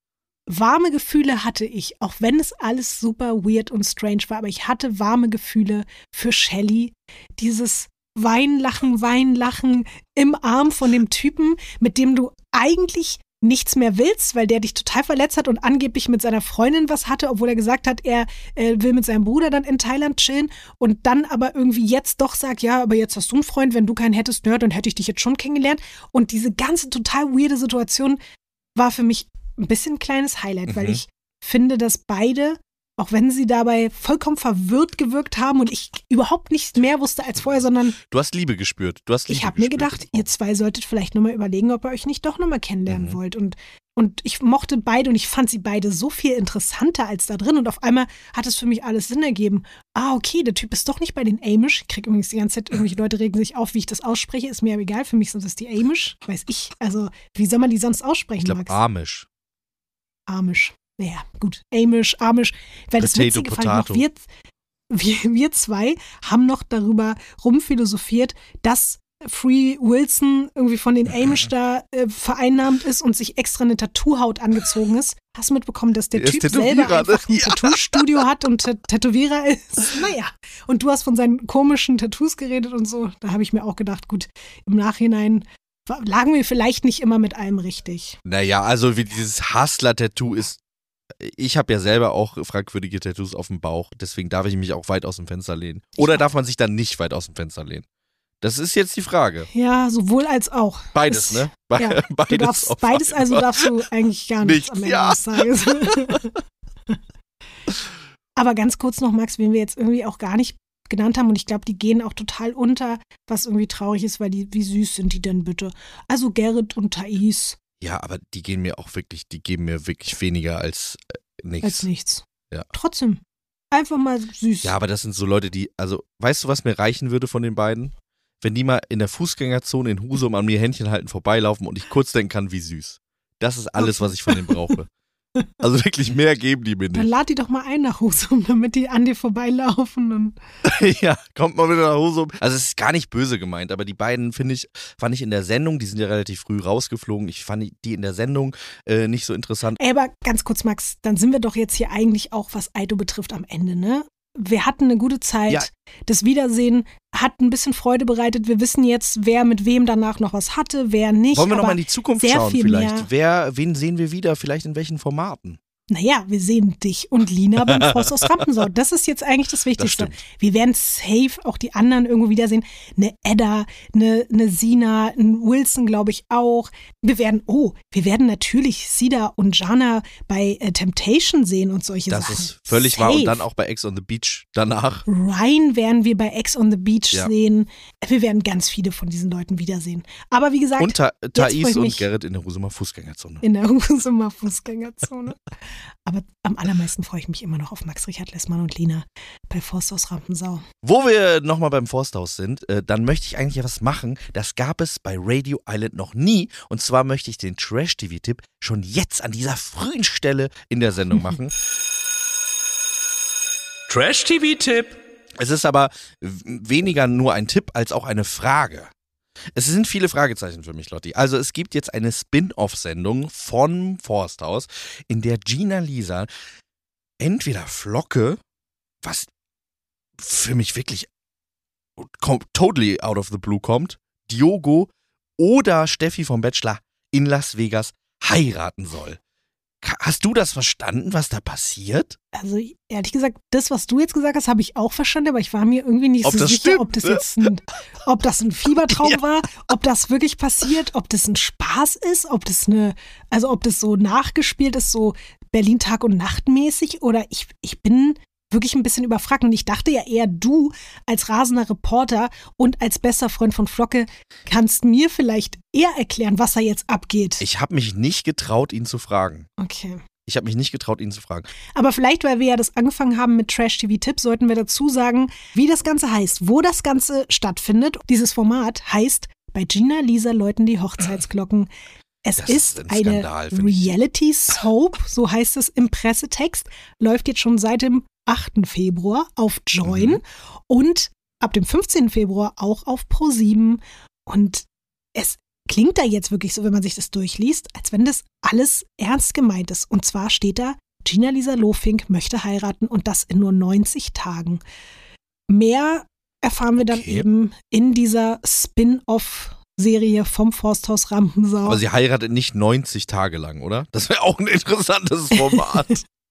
warme Gefühle hatte ich, auch wenn es alles super weird und strange war, aber ich hatte warme Gefühle für Shelly. Dieses Weinlachen, Weinlachen im Arm von dem Typen, mit dem du eigentlich nichts mehr willst, weil der dich total verletzt hat und angeblich mit seiner Freundin was hatte, obwohl er gesagt hat, er äh, will mit seinem Bruder dann in Thailand chillen und dann aber irgendwie jetzt doch sagt, ja, aber jetzt hast du einen Freund, wenn du keinen hättest, nö, dann hätte ich dich jetzt schon kennengelernt. Und diese ganze total weirde Situation war für mich ein bisschen ein kleines Highlight, mhm. weil ich finde, dass beide, auch wenn sie dabei vollkommen verwirrt gewirkt haben und ich überhaupt nicht mehr wusste als vorher, sondern du hast Liebe gespürt. Du hast Liebe ich habe mir gedacht, ihr zwei solltet vielleicht nochmal überlegen, ob ihr euch nicht doch nochmal kennenlernen mhm. wollt. Und, und ich mochte beide und ich fand sie beide so viel interessanter als da drin. Und auf einmal hat es für mich alles Sinn ergeben. Ah, okay, der Typ ist doch nicht bei den Amish. Ich kriege übrigens die ganze Zeit, irgendwelche Leute regen sich auf, wie ich das ausspreche. Ist mir aber egal, für mich sind das die Amish. Weiß ich. Also, wie soll man die sonst aussprechen, Ich glaube, Max? Amish. Amish. Ja, gut. Amish, Amish. Weil das Potato, Witzige fand ich noch, wir, wir, wir zwei haben noch darüber rumphilosophiert, dass Free Wilson irgendwie von den Amish da äh, vereinnahmt ist und sich extra eine Tattoohaut angezogen ist. Hast du mitbekommen, dass der, der Typ selber einfach ein ja. Tattoo-Studio hat und T- Tätowierer ist? Naja. Und du hast von seinen komischen Tattoos geredet und so. Da habe ich mir auch gedacht, gut, im Nachhinein lagen wir vielleicht nicht immer mit allem richtig. Naja, also wie dieses Hustler-Tattoo ist, ich habe ja selber auch fragwürdige Tattoos auf dem Bauch, deswegen darf ich mich auch weit aus dem Fenster lehnen. Oder darf man sich dann nicht weit aus dem Fenster lehnen? Das ist jetzt die Frage. Ja, sowohl als auch. Beides, es, ne? Be- ja, beides, du darfst, beides, also darfst du eigentlich gar nichts, nichts am Ende ja. des Tages. Aber ganz kurz noch, Max, wen wir jetzt irgendwie auch gar nicht genannt haben und ich glaube, die gehen auch total unter, was irgendwie traurig ist, weil die, wie süß sind die denn bitte? Also Gerrit und Thais. Ja, aber die gehen mir auch wirklich, die geben mir wirklich weniger als äh, nichts. Als nichts. Ja. Trotzdem. Einfach mal süß. Ja, aber das sind so Leute, die, also, weißt du, was mir reichen würde von den beiden? Wenn die mal in der Fußgängerzone in Husum an mir Händchen halten, vorbeilaufen und ich kurz denken kann, wie süß. Das ist alles, okay. was ich von denen brauche. Also wirklich mehr geben die mir nicht. Dann lad die doch mal ein nach Husum, damit die an dir vorbeilaufen. Und ja, kommt mal wieder nach Husum. Also es ist gar nicht böse gemeint, aber die beiden, finde ich, fand ich in der Sendung, die sind ja relativ früh rausgeflogen, ich fand die in der Sendung äh, nicht so interessant. Ey, aber ganz kurz, Max, dann sind wir doch jetzt hier eigentlich auch, was Aido betrifft, am Ende, ne? Wir hatten eine gute Zeit. Ja. Das Wiedersehen hat ein bisschen Freude bereitet. Wir wissen jetzt, wer mit wem danach noch was hatte, wer nicht. Wollen wir noch mal in die Zukunft schauen vielleicht? Mehr. Wer, wen sehen wir wieder? Vielleicht in welchen Formaten? Naja, wir sehen dich und Lina beim Forst aus Rampensau. Das ist jetzt eigentlich das Wichtigste. Das wir werden safe auch die anderen irgendwo wiedersehen. Eine Edda, eine, eine Sina, ein Wilson, glaube ich auch. Wir werden, oh, wir werden natürlich Sida und Jana bei äh, Temptation sehen und solche das Sachen. Das ist völlig safe. wahr. Und dann auch bei Ex on the Beach danach. Ryan werden wir bei Ex on the Beach ja. sehen. Wir werden ganz viele von diesen Leuten wiedersehen. Aber wie gesagt, und Ta- Thais und Gerrit in der Husumer Fußgängerzone. In der Husumer Fußgängerzone. Aber am allermeisten freue ich mich immer noch auf Max Richard Lessmann und Lina bei Forsthaus Rampensau. Wo wir nochmal beim Forsthaus sind, äh, dann möchte ich eigentlich etwas machen. Das gab es bei Radio Island noch nie. Und zwar möchte ich den Trash-T V-Tipp schon jetzt an dieser frühen Stelle in der Sendung machen. Trash-T V-Tipp. Es ist aber weniger nur ein Tipp als auch eine Frage. Es sind viele Fragezeichen für mich, Lotti. Also es gibt jetzt eine Spin-Off-Sendung von Forsthaus, in der Gina Lisa entweder Flocke, was für mich wirklich totally out of the blue kommt, Diogo oder Steffi vom Bachelor in Las Vegas heiraten soll. Hast du das verstanden, was da passiert? Also ehrlich gesagt, das, was du jetzt gesagt hast, habe ich auch verstanden, aber ich war mir irgendwie nicht ob so sicher, stimmt, ob das jetzt ein, ob das ein Fiebertraum ja. war, ob das wirklich passiert, ob das ein Spaß ist, ob das eine, also ob das so nachgespielt ist, so Berlin Tag und Nacht mäßig, oder ich, ich bin wirklich ein bisschen überfragt. Und ich dachte ja eher, du als rasender Reporter und als bester Freund von Flocke kannst mir vielleicht eher erklären, was da jetzt abgeht. Ich habe mich nicht getraut, ihn zu fragen. Okay. Ich habe mich nicht getraut, ihn zu fragen. Aber vielleicht, weil wir ja das angefangen haben mit Trash-T V-Tipps, sollten wir dazu sagen, wie das Ganze heißt, wo das Ganze stattfindet. Dieses Format heißt bei Gina Lisa läuten die Hochzeitsglocken. Es das ist, ist ein eine Reality-Soap, so heißt es im Pressetext, läuft jetzt schon seit dem achten Februar auf Join mhm. und ab dem fünfzehnten Februar auch auf ProSieben. Und es klingt da jetzt wirklich so, wenn man sich das durchliest, als wenn das alles ernst gemeint ist. Und zwar steht da, Gina-Lisa Lofink möchte heiraten und das in nur neunzig Tagen. Mehr erfahren wir dann Okay. eben in dieser Spin-off-Serie vom Forsthaus Rampensau. Aber sie heiratet nicht neunzig Tage lang, oder? Das wäre auch ein interessantes Format.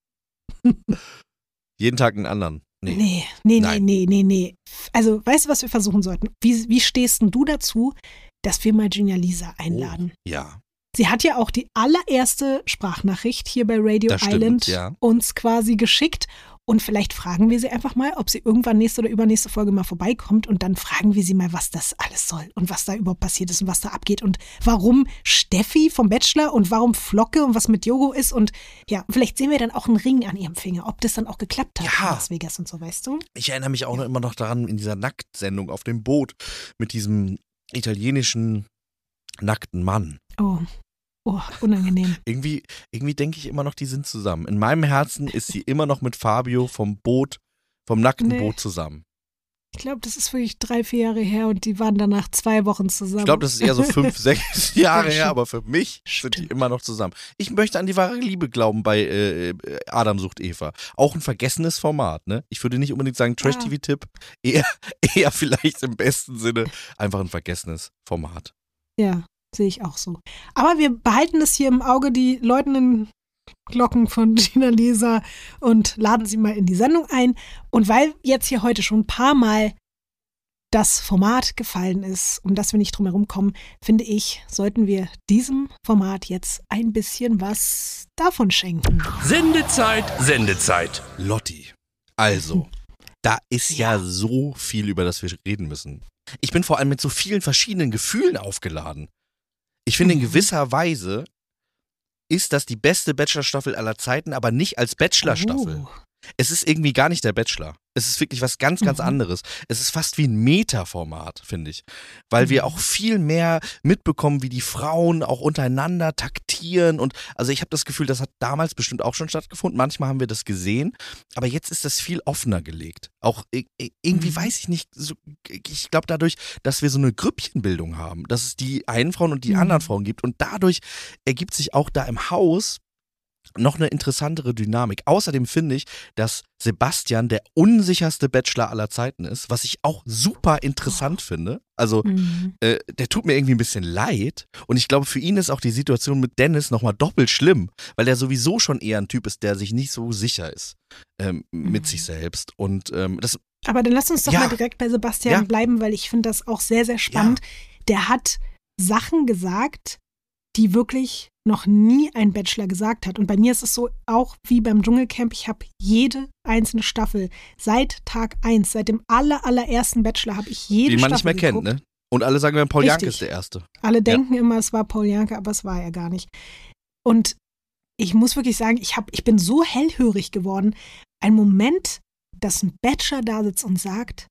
Jeden Tag einen anderen. Nee. Nee, nee, Nein. nee, nee, nee, nee. Also, weißt du, was wir versuchen sollten? Wie, wie stehst denn du dazu, dass wir mal Gina-Lisa einladen? Oh, ja. Sie hat ja auch die allererste Sprachnachricht hier bei Radio Das stimmt, Island ja. uns quasi geschickt. Und vielleicht fragen wir sie einfach mal, ob sie irgendwann nächste oder übernächste Folge mal vorbeikommt. Und dann fragen wir sie mal, was das alles soll und was da überhaupt passiert ist und was da abgeht und warum Steffi vom Bachelor und warum Flocke und was mit Jogo ist. Und ja, vielleicht sehen wir dann auch einen Ring an ihrem Finger, ob das dann auch geklappt hat Ja. in Las Vegas und so, weißt du? Ich erinnere mich auch noch immer noch daran, in dieser Nacktsendung auf dem Boot mit diesem italienischen nackten Mann. Oh, oh, unangenehm. Irgendwie, irgendwie denke ich immer noch, die sind zusammen. In meinem Herzen ist sie immer noch mit Fabio vom Boot, vom nackten Nee. Boot zusammen. Ich glaube, das ist wirklich drei, vier Jahre her und die waren danach zwei Wochen zusammen. Ich glaube, das ist eher so fünf, sechs Jahre Ja, her, stimmt. aber für mich sind die Stimmt. immer noch zusammen. Ich möchte an die wahre Liebe glauben bei äh, Adam sucht Eva. Auch ein vergessenes Format, ne? Ich würde nicht unbedingt sagen Trash-T V-Tipp, eher, eher vielleicht im besten Sinne einfach ein vergessenes Format. Ja, sehe ich auch so. Aber wir behalten das hier im Auge, die läutenden Glocken von Gina-Lisa und laden sie mal in die Sendung ein. Und weil jetzt hier heute schon ein paar Mal das Format gefallen ist, um das wir nicht drum herum kommen, finde ich, sollten wir diesem Format jetzt ein bisschen was davon schenken. Sendezeit, Sendezeit. Lotti, also, da ist ja. ja so viel, über das wir reden müssen. Ich bin vor allem mit so vielen verschiedenen Gefühlen aufgeladen. Ich finde, in gewisser Weise ist das die beste Bachelor-Staffel aller Zeiten, aber nicht als Bachelor-Staffel. Oh. Es ist irgendwie gar nicht der Bachelor. Es ist wirklich was ganz, ganz Mhm. anderes. Es ist fast wie ein Meta-Format, finde ich. Weil wir Mhm. auch viel mehr mitbekommen, wie die Frauen auch untereinander taktieren. Und also ich habe das Gefühl, das hat damals bestimmt auch schon stattgefunden. Manchmal haben wir das gesehen. Aber jetzt ist das viel offener gelegt. Auch i- i- irgendwie Mhm. weiß ich nicht, so, ich glaube dadurch, dass wir so eine Grüppchenbildung haben, dass es die einen Frauen und die Mhm. anderen Frauen gibt. Und dadurch ergibt sich auch da im Haus noch eine interessantere Dynamik. Außerdem finde ich, dass Sebastian der unsicherste Bachelor aller Zeiten ist, was ich auch super interessant finde. Also Mhm. äh, der tut mir irgendwie ein bisschen leid und ich glaube, für ihn ist auch die Situation mit Dennis nochmal doppelt schlimm, weil er sowieso schon eher ein Typ ist, der sich nicht so sicher ist ähm, mit Mhm. sich selbst. Und ähm, das, Aber dann lass uns doch Ja. mal direkt bei Sebastian Ja. bleiben, weil ich finde das auch sehr, sehr spannend. Der hat Sachen gesagt, die wirklich noch nie ein Bachelor gesagt hat. Und bei mir ist es so, auch wie beim Dschungelcamp, ich habe jede einzelne Staffel seit Tag eins, seit dem aller, allerersten Bachelor habe ich jede den man Staffel nicht mehr kennt, geguckt. ne? Und alle sagen, Paul Richtig. Janke ist der Erste. Alle denken immer, es war Paul Janke, aber es war er gar nicht. Und ich muss wirklich sagen, ich, hab, ich bin so hellhörig geworden. Ein Moment, dass ein Bachelor da sitzt und sagt,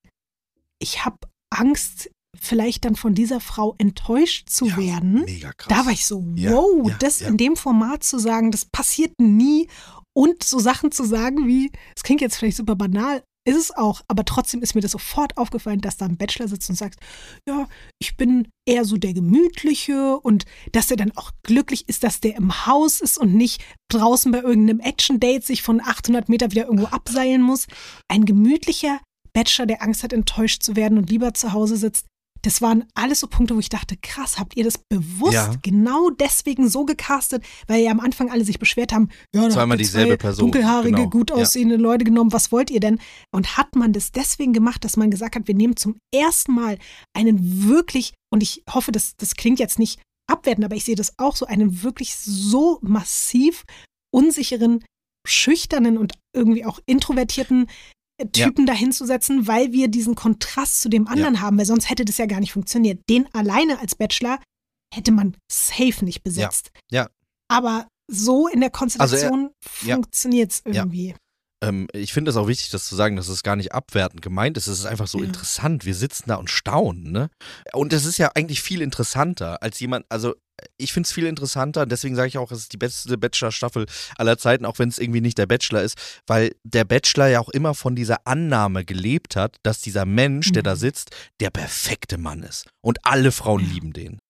ich habe Angst, vielleicht dann von dieser Frau enttäuscht zu Ja, werden. Mega krass. Da war ich so, Ja, wow, ja, das ja. in dem Format zu sagen, das passiert nie. Und so Sachen zu sagen wie, es klingt jetzt vielleicht super banal, ist es auch, aber trotzdem ist mir das sofort aufgefallen, dass da ein Bachelor sitzt und sagt, ja, ich bin eher so der Gemütliche und dass er dann auch glücklich ist, dass der im Haus ist und nicht draußen bei irgendeinem Action-Date sich von achthundert Meter wieder irgendwo abseilen muss. Ein gemütlicher Bachelor, der Angst hat, enttäuscht zu werden und lieber zu Hause sitzt. Das waren alles so Punkte, wo ich dachte, krass, habt ihr das bewusst Ja. genau deswegen so gecastet, weil ja am Anfang alle sich beschwert haben, ja, da Zweimal habt ihr dieselbe zwei Person, dunkelhaarige, genau. gut Ja. aussehende Leute genommen, was wollt ihr denn? Und hat man das deswegen gemacht, dass man gesagt hat, wir nehmen zum ersten Mal einen wirklich, und ich hoffe, das, das klingt jetzt nicht abwertend, aber ich sehe das auch so, einen wirklich so massiv unsicheren, schüchternen und irgendwie auch introvertierten Typen ja. dahinzusetzen, weil wir diesen Kontrast zu dem anderen ja. haben, weil sonst hätte das ja gar nicht funktioniert. Den alleine als Bachelor hätte man safe nicht besetzt. Ja. ja. Aber so in der Konstellation also funktioniert es ja. irgendwie. Ähm, ich finde es auch wichtig, das zu sagen, dass es gar nicht abwertend gemeint ist. Es ist einfach so Ja. interessant. Wir sitzen da und staunen, ne? Und es ist ja eigentlich viel interessanter als jemand, also ich finde es viel interessanter, deswegen sage ich auch, es ist die beste Bachelor-Staffel aller Zeiten, auch wenn es irgendwie nicht der Bachelor ist, weil der Bachelor ja auch immer von dieser Annahme gelebt hat, dass dieser Mensch, der da sitzt, der perfekte Mann ist. Und alle Frauen Ja. lieben den.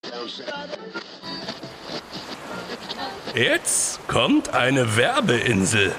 Jetzt kommt eine Werbeinsel.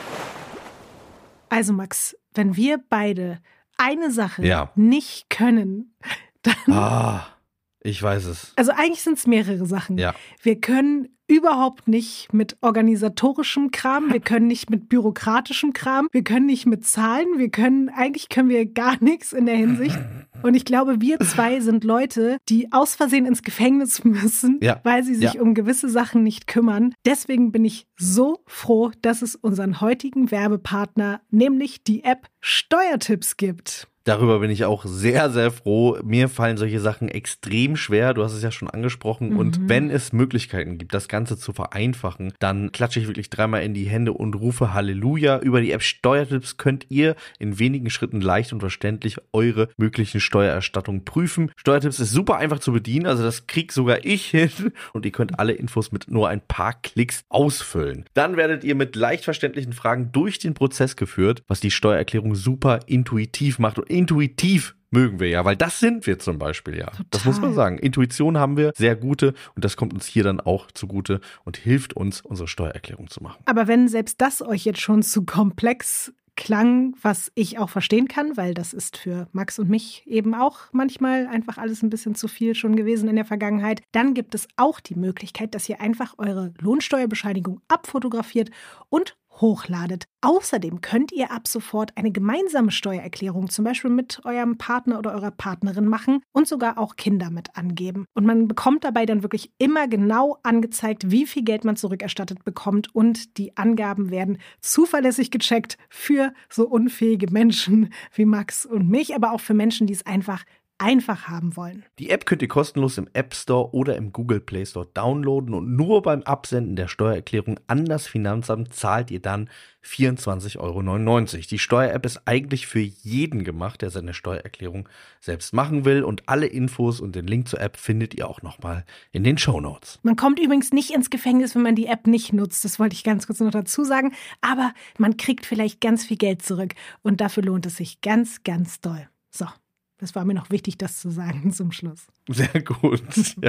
Also Max, wenn wir beide eine Sache Ja. nicht können, dann, Ah, ich weiß es. also eigentlich sind es mehrere Sachen. Ja. Wir können überhaupt nicht mit organisatorischem Kram, wir können nicht mit bürokratischem Kram, wir können nicht mit Zahlen, wir können, eigentlich können wir gar nichts in der Hinsicht. Und ich glaube, wir zwei sind Leute, die aus Versehen ins Gefängnis müssen, Ja. weil sie sich Ja. um gewisse Sachen nicht kümmern. Deswegen bin ich so froh, dass es unseren heutigen Werbepartner, nämlich die App Steuertipps gibt. Darüber bin ich auch sehr, sehr froh. Mir fallen solche Sachen extrem schwer. Du hast es ja schon angesprochen. Mhm. Und wenn es Möglichkeiten gibt, das Ganze zu vereinfachen, dann klatsche ich wirklich dreimal in die Hände und rufe Halleluja. Über die App Steuertipps könnt ihr in wenigen Schritten leicht und verständlich eure möglichen Steuererstattungen prüfen. Steuertipps ist super einfach zu bedienen. Also das krieg sogar ich hin. Und ihr könnt alle Infos mit nur ein paar Klicks ausfüllen. Dann werdet ihr mit leicht verständlichen Fragen durch den Prozess geführt, was die Steuererklärung super intuitiv macht. Und intuitiv mögen wir ja, weil das sind wir zum Beispiel ja. Total. Das muss man sagen. Intuition haben wir, sehr gute, und das kommt uns hier dann auch zugute und hilft uns, unsere Steuererklärung zu machen. Aber wenn selbst das euch jetzt schon zu komplex klang, was ich auch verstehen kann, weil das ist für Max und mich eben auch manchmal einfach alles ein bisschen zu viel schon gewesen in der Vergangenheit, dann gibt es auch die Möglichkeit, dass ihr einfach eure Lohnsteuerbescheinigung abfotografiert und hochladet. Außerdem könnt ihr ab sofort eine gemeinsame Steuererklärung zum Beispiel mit eurem Partner oder eurer Partnerin machen und sogar auch Kinder mit angeben. Und man bekommt dabei dann wirklich immer genau angezeigt, wie viel Geld man zurückerstattet bekommt, und die Angaben werden zuverlässig gecheckt für so unfähige Menschen wie Max und mich, aber auch für Menschen, die es einfach einfach haben wollen. Die App könnt ihr kostenlos im App Store oder im Google Play Store downloaden, und nur beim Absenden der Steuererklärung an das Finanzamt zahlt ihr dann vierundzwanzig Euro neunundneunzig. Die Steuer-App ist eigentlich für jeden gemacht, der seine Steuererklärung selbst machen will, und alle Infos und den Link zur App findet ihr auch nochmal in den Shownotes. Man kommt übrigens nicht ins Gefängnis, wenn man die App nicht nutzt. Das wollte ich ganz kurz noch dazu sagen. Aber man kriegt vielleicht ganz viel Geld zurück, und dafür lohnt es sich ganz, ganz doll. So. Das war mir noch wichtig, das zu sagen zum Schluss. Sehr gut. Ja.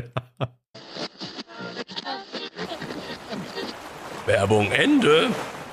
Werbung Ende.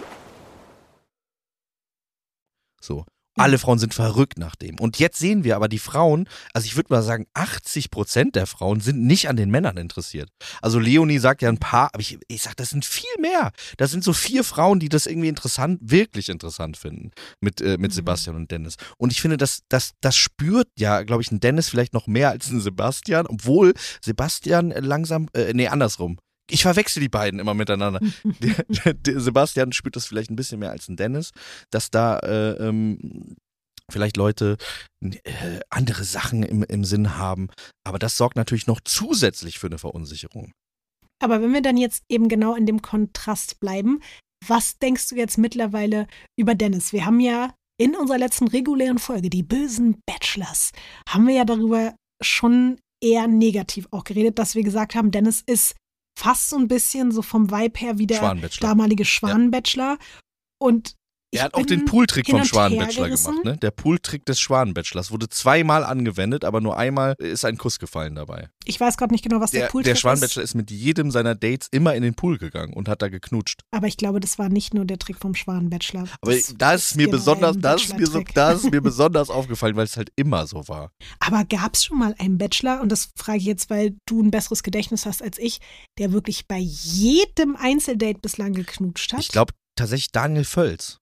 So. Alle Frauen sind verrückt nach dem. Und jetzt sehen wir aber die Frauen, also ich würde mal sagen, achtzig Prozent der Frauen sind nicht an den Männern interessiert. Also Leonie sagt ja ein paar, aber ich, ich sag, das sind viel mehr. Das sind so vier Frauen, die das irgendwie interessant, wirklich interessant finden mit, äh, mit Sebastian und Dennis. Und ich finde, das, das, das spürt ja, glaube ich, ein Dennis vielleicht noch mehr als ein Sebastian, obwohl Sebastian langsam, äh, nee, andersrum. Ich verwechsel die beiden immer miteinander. der, der, der Sebastian spürt das vielleicht ein bisschen mehr als ein Dennis, dass da äh, ähm, vielleicht Leute äh, andere Sachen im, im Sinn haben. Aber das sorgt natürlich noch zusätzlich für eine Verunsicherung. Aber wenn wir dann jetzt eben genau in dem Kontrast bleiben, was denkst du jetzt mittlerweile über Dennis? Wir haben ja in unserer letzten regulären Folge, die bösen Bachelors, haben wir ja darüber schon eher negativ auch geredet, dass wir gesagt haben, Dennis ist fast so ein bisschen so vom Vibe her wie der Schwanenbachelor. damalige Schwanenbachelor. Und ich Er hat auch bin den Pooltrick hin vom und Schwanenbachelor her gerissen. gemacht, ne? Der Pooltrick des Schwanenbachelors wurde zweimal angewendet, aber nur einmal ist ein Kuss gefallen dabei. Ich weiß gerade nicht genau, was der, Der, Pooltrick der ist. Schwanenbachelor ist mit jedem seiner Dates immer in den Pool gegangen und hat da geknutscht. Aber ich glaube, das war nicht nur der Trick vom Schwanenbachelor. Aber Das da ist mir generell besonders, ein da ist mir so, Bachelor-Trick. da ist mir besonders aufgefallen, weil es halt immer so war. Aber gab es schon mal einen Bachelor, und das frage ich jetzt, weil du ein besseres Gedächtnis hast als ich, der wirklich bei jedem Einzeldate bislang geknutscht hat? Ich glaube tatsächlich Daniel Völz.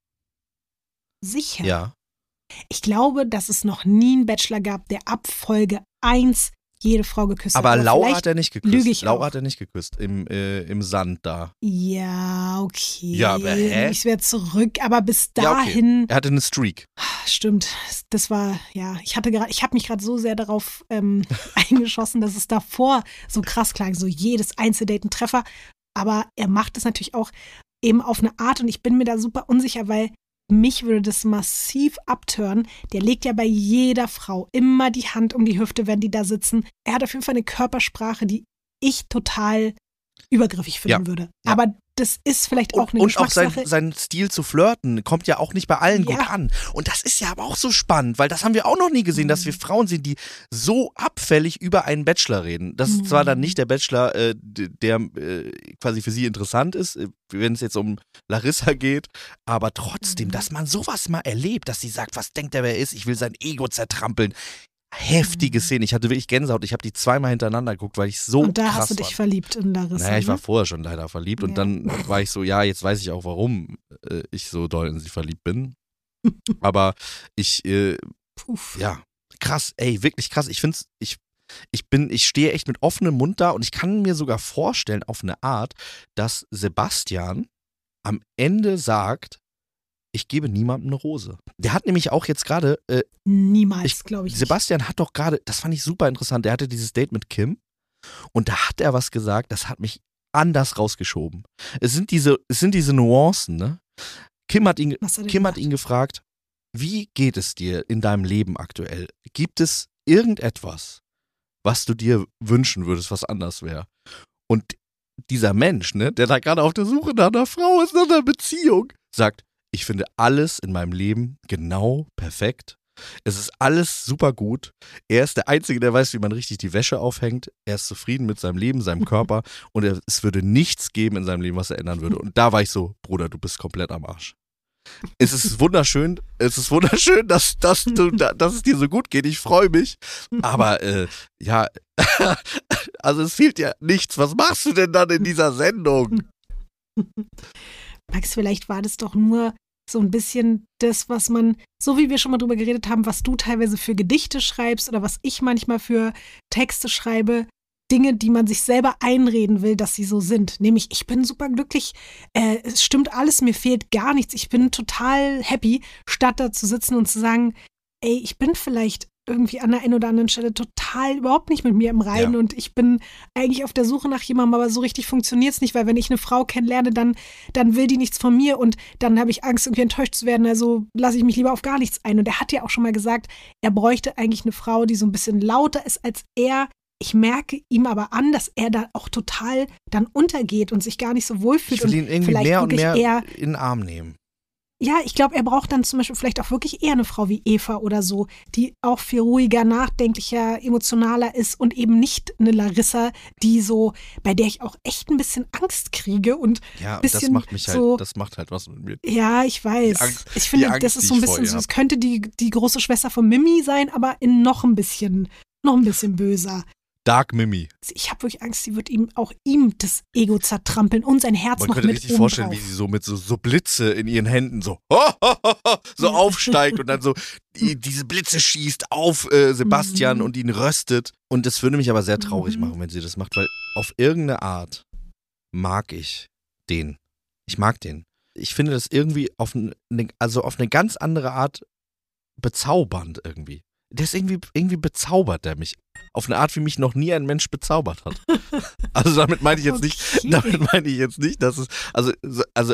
Sicher. Ja. Ich glaube, dass es noch nie einen Bachelor gab, der ab Folge eins jede Frau geküsst Aber hat. Laura vielleicht hat er nicht lüge geküsst. ich Laura auch. hat er nicht geküsst im, äh, im Sand da. Ja, okay. Ja, aber hä? Ich werde zurück, aber bis Ja, okay. dahin, Er hatte eine Streak. stimmt, das war, ja, ich hatte gerade, ich habe mich gerade so sehr darauf ähm, eingeschossen, dass es davor so krass klang, so jedes Einzeldate ein Treffer. Aber er macht es natürlich auch eben auf eine Art, und ich bin mir da super unsicher, weil mich würde das massiv abtören. Der legt ja bei jeder Frau immer die Hand um die Hüfte, wenn die da sitzen. Er hat auf jeden Fall eine Körpersprache, die ich total übergriffig finden Ja. würde. Ja. Aber das ist vielleicht auch Und, eine und auch sein, Geschmackssache. sein Stil zu flirten kommt ja auch nicht bei allen Ja. gut an. Und das ist ja aber auch so spannend, weil das haben wir auch noch nie gesehen, dass wir Mhm. Frauen sind, die so abfällig über einen Bachelor reden. Das ist zwar dann Mhm. nicht der Bachelor, äh, d- der äh, quasi für sie interessant ist, äh, wenn es jetzt um Larissa geht, aber trotzdem, Mhm. dass man sowas mal erlebt, dass sie sagt, was denkt er, wer er ist, ich will sein Ego zertrampeln. Heftige Mhm. Szene. Ich hatte wirklich Gänsehaut. Ich habe die zweimal hintereinander geguckt, weil ich so Und da krass hast du dich fand. verliebt in Larissa. Naja, ich war ne? vorher schon leider verliebt und Ja. dann war ich so, ja, jetzt weiß ich auch, warum äh, ich so doll in sie verliebt bin. Aber ich, äh, Puff. ja, krass, ey, wirklich krass. Ich find's, ich, ich bin, ich stehe echt mit offenem Mund da und ich kann mir sogar vorstellen, auf eine Art, dass Sebastian am Ende sagt, ich gebe niemandem eine Rose. Der hat nämlich auch jetzt gerade, äh, Niemals, Ich- glaube ich. nicht. Sebastian hat doch gerade, das fand ich super interessant, der hatte dieses Date mit Kim und da hat er was gesagt, das hat mich anders rausgeschoben. Es sind diese, es sind diese Nuancen, ne? Kim hat ihn, Was hat er Kim hat gesagt? ihn gefragt, wie geht es dir in deinem Leben aktuell? Gibt es irgendetwas, was du dir wünschen würdest, was anders wäre? Und dieser Mensch, ne, der da gerade auf der Suche nach einer Frau ist, nach einer Beziehung, sagt, ich finde alles in meinem Leben genau perfekt. Es ist alles super gut. Er ist der Einzige, der weiß, wie man richtig die Wäsche aufhängt. Er ist zufrieden mit seinem Leben, seinem Körper und er, es würde nichts geben in seinem Leben, was er ändern würde. Und da war ich so, Bruder, du bist komplett am Arsch. Es ist wunderschön, es ist wunderschön, dass, dass, du, dass es dir so gut geht. Ich freue mich. Aber äh, ja, also es fehlt ja nichts. Was machst du denn dann in dieser Sendung? Max, vielleicht war das doch nur so ein bisschen das, was man, so wie wir schon mal drüber geredet haben, was du teilweise für Gedichte schreibst oder was ich manchmal für Texte schreibe, Dinge, die man sich selber einreden will, dass sie so sind. Nämlich, ich bin super glücklich, äh, es stimmt alles, mir fehlt gar nichts, ich bin total happy, statt da zu sitzen und zu sagen, ey, ich bin vielleicht irgendwie an der einen oder anderen Stelle total überhaupt nicht mit mir im Reinen Ja. und ich bin eigentlich auf der Suche nach jemandem, aber so richtig funktioniert es nicht, weil wenn ich eine Frau kennenlerne, dann, dann will die nichts von mir und dann habe ich Angst, irgendwie enttäuscht zu werden, also lasse ich mich lieber auf gar nichts ein. Und er hat ja auch schon mal gesagt, er bräuchte eigentlich eine Frau, die so ein bisschen lauter ist als er. Ich merke ihm aber an, dass er da auch total dann untergeht und sich gar nicht so wohlfühlt. Ich will und ihn irgendwie vielleicht mehr und wirklich mehr eher in den Arm nehmen. ja, ich glaube, er braucht dann zum Beispiel vielleicht auch wirklich eher eine Frau wie Eva oder so, die auch viel ruhiger, nachdenklicher, emotionaler ist und eben nicht eine Larissa, die so, bei der ich auch echt ein bisschen Angst kriege und Ja, das bisschen macht mich halt, so, das macht halt was mit mir. ja, ich weiß. Die Angst- ich finde, die Angst, das ist die so ein ich vor bisschen ihr so, hab. es könnte die, die große Schwester von Mimi sein, aber in noch ein bisschen, noch ein bisschen böser. Dark Mimi. Ich habe wirklich Angst, sie wird ihm auch ihm das Ego zertrampeln und sein Herz Man noch könnte mit richtig oben vorstellen, drauf. wie sie so mit so, so Blitze in ihren Händen so, so aufsteigt und dann so die, diese Blitze schießt auf äh, Sebastian Mhm. und ihn röstet. Und das würde mich aber sehr traurig Mhm. machen, wenn sie das macht, weil auf irgendeine Art mag ich den. Ich mag den. Ich finde das irgendwie auf eine, also auf eine ganz andere Art bezaubernd irgendwie. Der ist irgendwie, irgendwie bezaubert der mich. Auf eine Art, wie mich noch nie ein Mensch bezaubert hat. Also damit meine ich jetzt nicht, Okay. damit meine ich jetzt nicht, dass es, also, so- also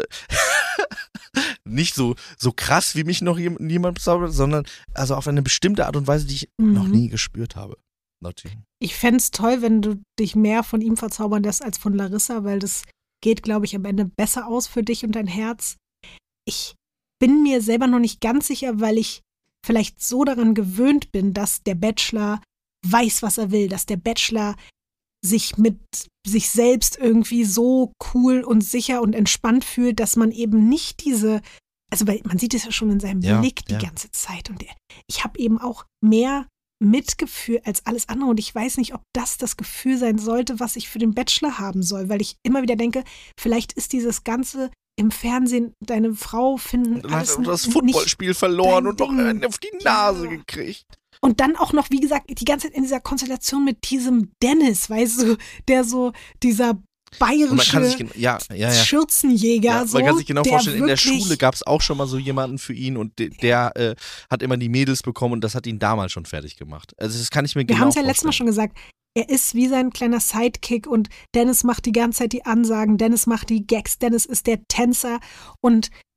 nicht so, so krass, wie mich noch jem- niemand bezaubert, sondern also auf eine bestimmte Art und Weise, die ich Mhm. noch nie gespürt habe. Lotti. Ich fände es toll, wenn du dich mehr von ihm verzaubern lässt als von Larissa, weil das geht, glaube ich, am Ende besser aus für dich und dein Herz. Ich bin mir selber noch nicht ganz sicher, weil ich vielleicht so daran gewöhnt bin, dass der Bachelor weiß, was er will, dass der Bachelor sich mit sich selbst irgendwie so cool und sicher und entspannt fühlt, dass man eben nicht diese, also weil man sieht es ja schon in seinem Ja, Blick die ja. ganze Zeit und der, ich habe eben auch mehr Mitgefühl als alles andere und ich weiß nicht, ob das das Gefühl sein sollte, was ich für den Bachelor haben soll, weil ich immer wieder denke, vielleicht ist dieses ganze im Fernsehen deine Frau finden Dann hat alles er das nicht Footballspiel verloren dein und noch Ding. einen auf die Nase Ja. gekriegt. und dann auch noch, wie gesagt, die ganze Zeit in dieser Konstellation mit diesem Dennis, weißt du, der so dieser Und man kann bayerische sich, gen- ja, ja, ja. Schürzenjäger, Ja, so, man kann sich genau der vorstellen, in der wirklich- Schule gab es auch schon mal so jemanden für ihn und de, der äh, hat immer die Mädels bekommen und das hat ihn damals schon fertig gemacht. Also das kann ich mir Wir genau haben es ja vorstellen. letztes Mal schon gesagt, er ist wie sein kleiner Sidekick und Dennis macht die ganze Zeit die Ansagen, Dennis macht die Gags, Dennis ist der Tänzer und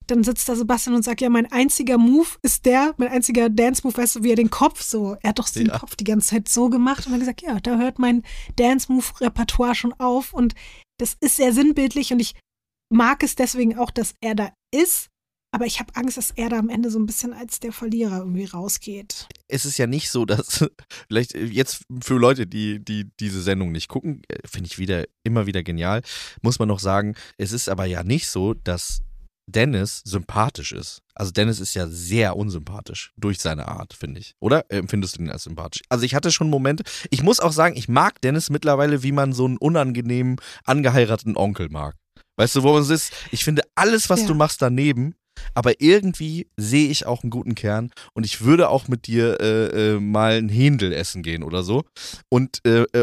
dann sitzt da Sebastian und sagt, ja, mein einziger Move ist der, mein einziger Dance-Move, weißt du, wie er den Kopf so, er hat doch den Ja. Kopf die ganze Zeit so gemacht und dann gesagt, ja, da hört mein Dance-Move-Repertoire schon auf und das ist sehr sinnbildlich und ich mag es deswegen auch, dass er da ist, aber ich habe Angst, dass er da am Ende so ein bisschen als der Verlierer irgendwie rausgeht. Es ist ja nicht so, dass, vielleicht jetzt für Leute, die, die diese Sendung nicht gucken, finde ich wieder, immer wieder genial, muss man noch sagen, es ist aber ja nicht so, dass Dennis sympathisch ist. Also Dennis ist ja sehr unsympathisch durch seine Art, finde ich. Oder empfindest du ihn als sympathisch? Also ich hatte schon Momente, ich muss auch sagen, ich mag Dennis mittlerweile, wie man so einen unangenehmen, angeheirateten Onkel mag. Weißt du, wo man es ist? Ich finde alles, was Ja. du machst daneben, aber irgendwie sehe ich auch einen guten Kern und ich würde auch mit dir äh, äh, mal ein Händel essen gehen oder so. Und äh, äh,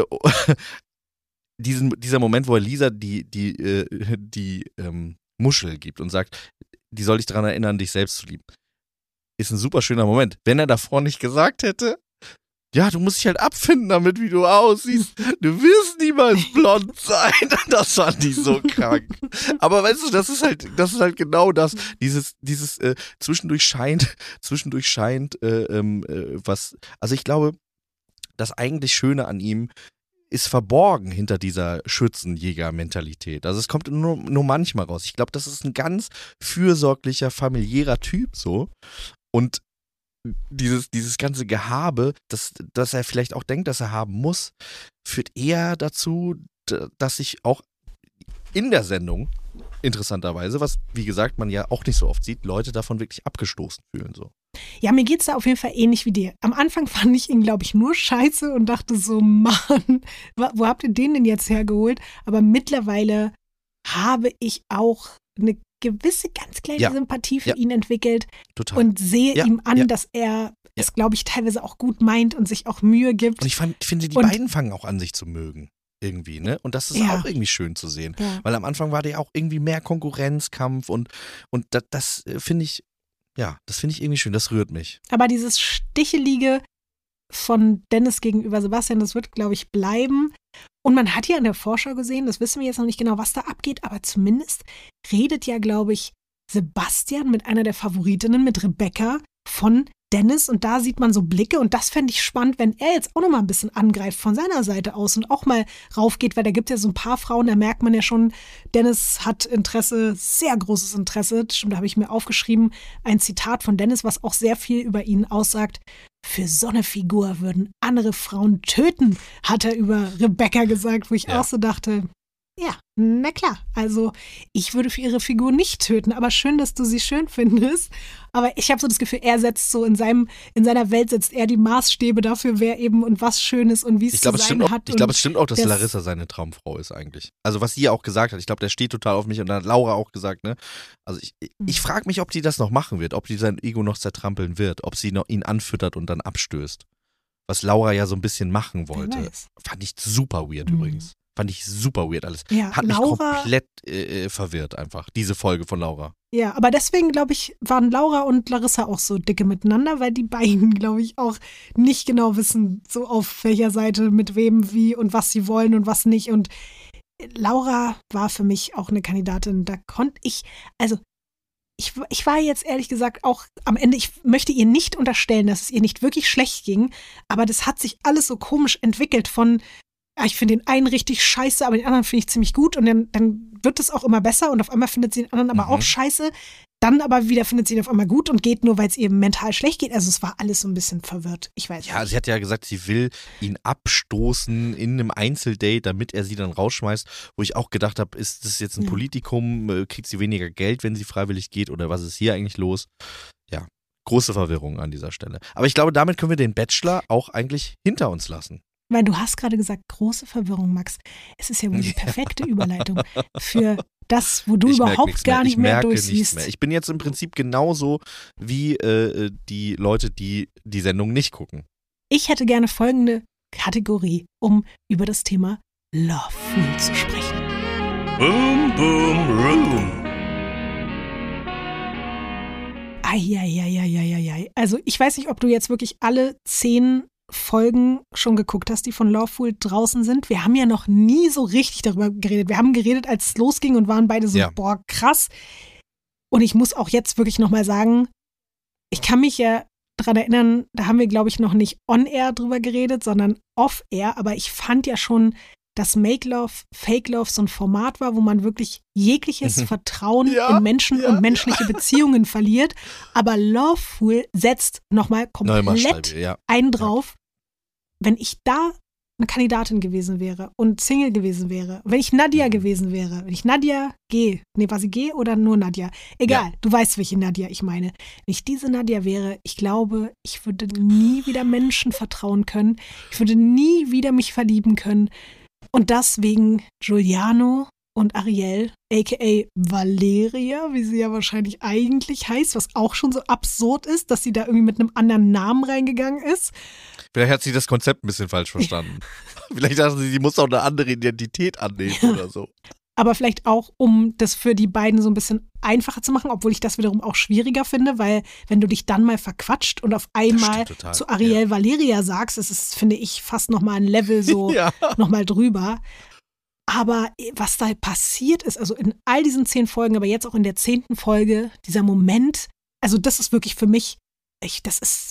diesen, dieser Moment, wo er Lisa die, die, äh, die ähm, Muschel gibt und sagt, die soll dich daran erinnern, dich selbst zu lieben, ist ein super schöner Moment. Wenn er davor nicht gesagt hätte, ja, du musst dich halt abfinden damit, wie du aussiehst. Du wirst niemals blond sein. Das fand ich so krank. Aber weißt du, das ist halt, das ist halt genau das. Dieses, dieses äh, zwischendurch scheint, zwischendurch scheint, äh, ähm, äh, was. Also ich glaube, das eigentlich Schöne an ihm ist verborgen hinter dieser Schützenjäger-Mentalität. Also es kommt nur, nur manchmal raus. Ich glaube, das ist ein ganz fürsorglicher, familiärer Typ so. Und Dieses, dieses ganze Gehabe, das, das er vielleicht auch denkt, dass er haben muss, führt eher dazu, d- dass sich auch in der Sendung, interessanterweise, was wie gesagt man ja auch nicht so oft sieht, Leute davon wirklich abgestoßen fühlen. So. Ja, mir geht's da auf jeden Fall ähnlich wie dir. Am Anfang fand ich ihn, glaube ich, nur scheiße und dachte so, Mann, wo, wo habt ihr den denn jetzt hergeholt? Aber mittlerweile habe ich auch eine gewisse, ganz kleine Ja. Sympathie für Ja. ihn entwickelt Total. und sehe Ja, ihm an, ja. dass er es, glaube ich, teilweise auch gut meint und sich auch Mühe gibt. Und ich fand, finde, die Und- beiden fangen auch an, sich zu mögen. Irgendwie, ne? Und das ist Ja. auch irgendwie schön zu sehen. Ja. Weil am Anfang war der auch irgendwie mehr Konkurrenzkampf und, und das, das äh, finde ich, ja, das finde ich irgendwie schön, das rührt mich. Aber dieses Stichelige von Dennis gegenüber Sebastian, das wird, glaube ich, bleiben. Und man hat ja in der Vorschau gesehen, das wissen wir jetzt noch nicht genau, was da abgeht, aber zumindest redet ja, glaube ich, Sebastian mit einer der Favoritinnen, mit Rebecca von Dennis. Und da sieht man so Blicke und das fände ich spannend, wenn er jetzt auch noch mal ein bisschen angreift von seiner Seite aus und auch mal raufgeht, weil da gibt es ja so ein paar Frauen, da merkt man ja schon, Dennis hat Interesse, sehr großes Interesse. Stimmt, da habe ich mir aufgeschrieben, ein Zitat von Dennis, was auch sehr viel über ihn aussagt. Für so eine Figur würden andere Frauen töten, hat er über Rebecca gesagt, wo ich Ja. auch so dachte, ja, na klar. Also ich würde für ihre Figur nicht töten, aber schön, dass du sie schön findest. Aber ich habe so das Gefühl, er setzt so in seinem, in seiner Welt setzt er die Maßstäbe dafür, wer eben und was schön ist und wie es Ich zu glaube, es sein stimmt auch, hat. ich glaube, es stimmt auch, dass das- Larissa seine Traumfrau ist eigentlich. Also was sie ja auch gesagt hat, ich glaube, der steht total auf mich und dann hat Laura auch gesagt, ne? Also ich, ich, Hm. ich frage mich, ob die das noch machen wird, ob die sein Ego noch zertrampeln wird, ob sie noch ihn anfüttert und dann abstößt. Was Laura ja so ein bisschen machen Wer wollte. weiß. Fand ich super weird Mhm. übrigens. Fand ich super weird alles. Ja, Hat mich Laura- komplett äh, verwirrt einfach, diese Folge von Laura. Ja, aber deswegen, glaube ich, waren Laura und Larissa auch so dicke miteinander, weil die beiden, glaube ich, auch nicht genau wissen, so auf welcher Seite, mit wem, wie und was sie wollen und was nicht. Und Laura war für mich auch eine Kandidatin, da konnte ich, also ich, ich war jetzt ehrlich gesagt auch am Ende, ich möchte ihr nicht unterstellen, dass es ihr nicht wirklich schlecht ging, aber das hat sich alles so komisch entwickelt von, ja, ich finde den einen richtig scheiße, aber den anderen finde ich ziemlich gut und dann, dann wird es auch immer besser und auf einmal findet sie den anderen aber Mhm. auch scheiße. Dann aber wieder findet sie ihn auf einmal gut und geht nur, weil es ihr mental schlecht geht. Also es war alles so ein bisschen verwirrt. Ich weiß Ja, nicht. sie hat ja gesagt, sie will ihn abstoßen in einem Einzeldate, damit er sie dann rausschmeißt, wo ich auch gedacht habe, ist das jetzt ein Ja. Politikum, äh, kriegt sie weniger Geld, wenn sie freiwillig geht oder was ist hier eigentlich los? Ja, große Verwirrung an dieser Stelle. Aber ich glaube, damit können wir den Bachelor auch eigentlich hinter uns lassen. Weil du hast gerade gesagt, große Verwirrung, Max. Es ist ja wohl die perfekte Überleitung für das, wo du Ich merk überhaupt nichts gar mehr. nicht ich mehr merke durchsiehst. nichts mehr. Ich bin jetzt im Prinzip genauso wie äh, die Leute, die die Sendung nicht gucken. Ich hätte gerne folgende Kategorie, um über das Thema Love Fool zu sprechen. Boom, boom, room. Eieieiei. Also ich weiß nicht, ob du jetzt wirklich alle zehn Folgen schon geguckt hast, die von Lawful draußen sind. Wir haben ja noch nie so richtig darüber geredet. Wir haben geredet, als es losging und waren beide so, Ja. boah, krass. Und ich muss auch jetzt wirklich nochmal sagen, ich kann mich ja dran erinnern, da haben wir, glaube ich, noch nicht on-air drüber geredet, sondern off-air. Aber ich fand ja schon, dass Make Love, Fake Love so ein Format war, wo man wirklich jegliches Vertrauen Ja, in Menschen ja, und menschliche Beziehungen verliert. Aber Loveful setzt nochmal Neue komplett Maßstäbe, ja. einen drauf. Wenn ich da eine Kandidatin gewesen wäre und Single gewesen wäre, wenn ich Nadia Mhm. gewesen wäre, wenn ich Nadia G, nee, war sie G oder nur Nadia? Egal, Ja. du weißt, welche Nadia ich meine. Wenn ich diese Nadia wäre, ich glaube, ich würde nie wieder Menschen vertrauen können. Ich würde nie wieder mich verlieben können. Und das wegen Giuliano und Ariel, aka Valeria, wie sie ja wahrscheinlich eigentlich heißt, was auch schon so absurd ist, dass sie da irgendwie mit einem anderen Namen reingegangen ist. Vielleicht hat sie das Konzept ein bisschen falsch verstanden. Vielleicht dachte sie, sie muss auch eine andere Identität annehmen oder so. Aber vielleicht auch, um das für die beiden so ein bisschen einfacher zu machen, obwohl ich das wiederum auch schwieriger finde, weil wenn du dich dann mal verquatscht und auf einmal stimmt total, zu Ariel Valeria sagst, das ist, finde ich, fast nochmal ein Level so Ja. nochmal drüber. Aber was da passiert ist, also in all diesen zehn Folgen, aber jetzt auch in der zehnten Folge, dieser Moment, also das ist wirklich für mich, ich, das ist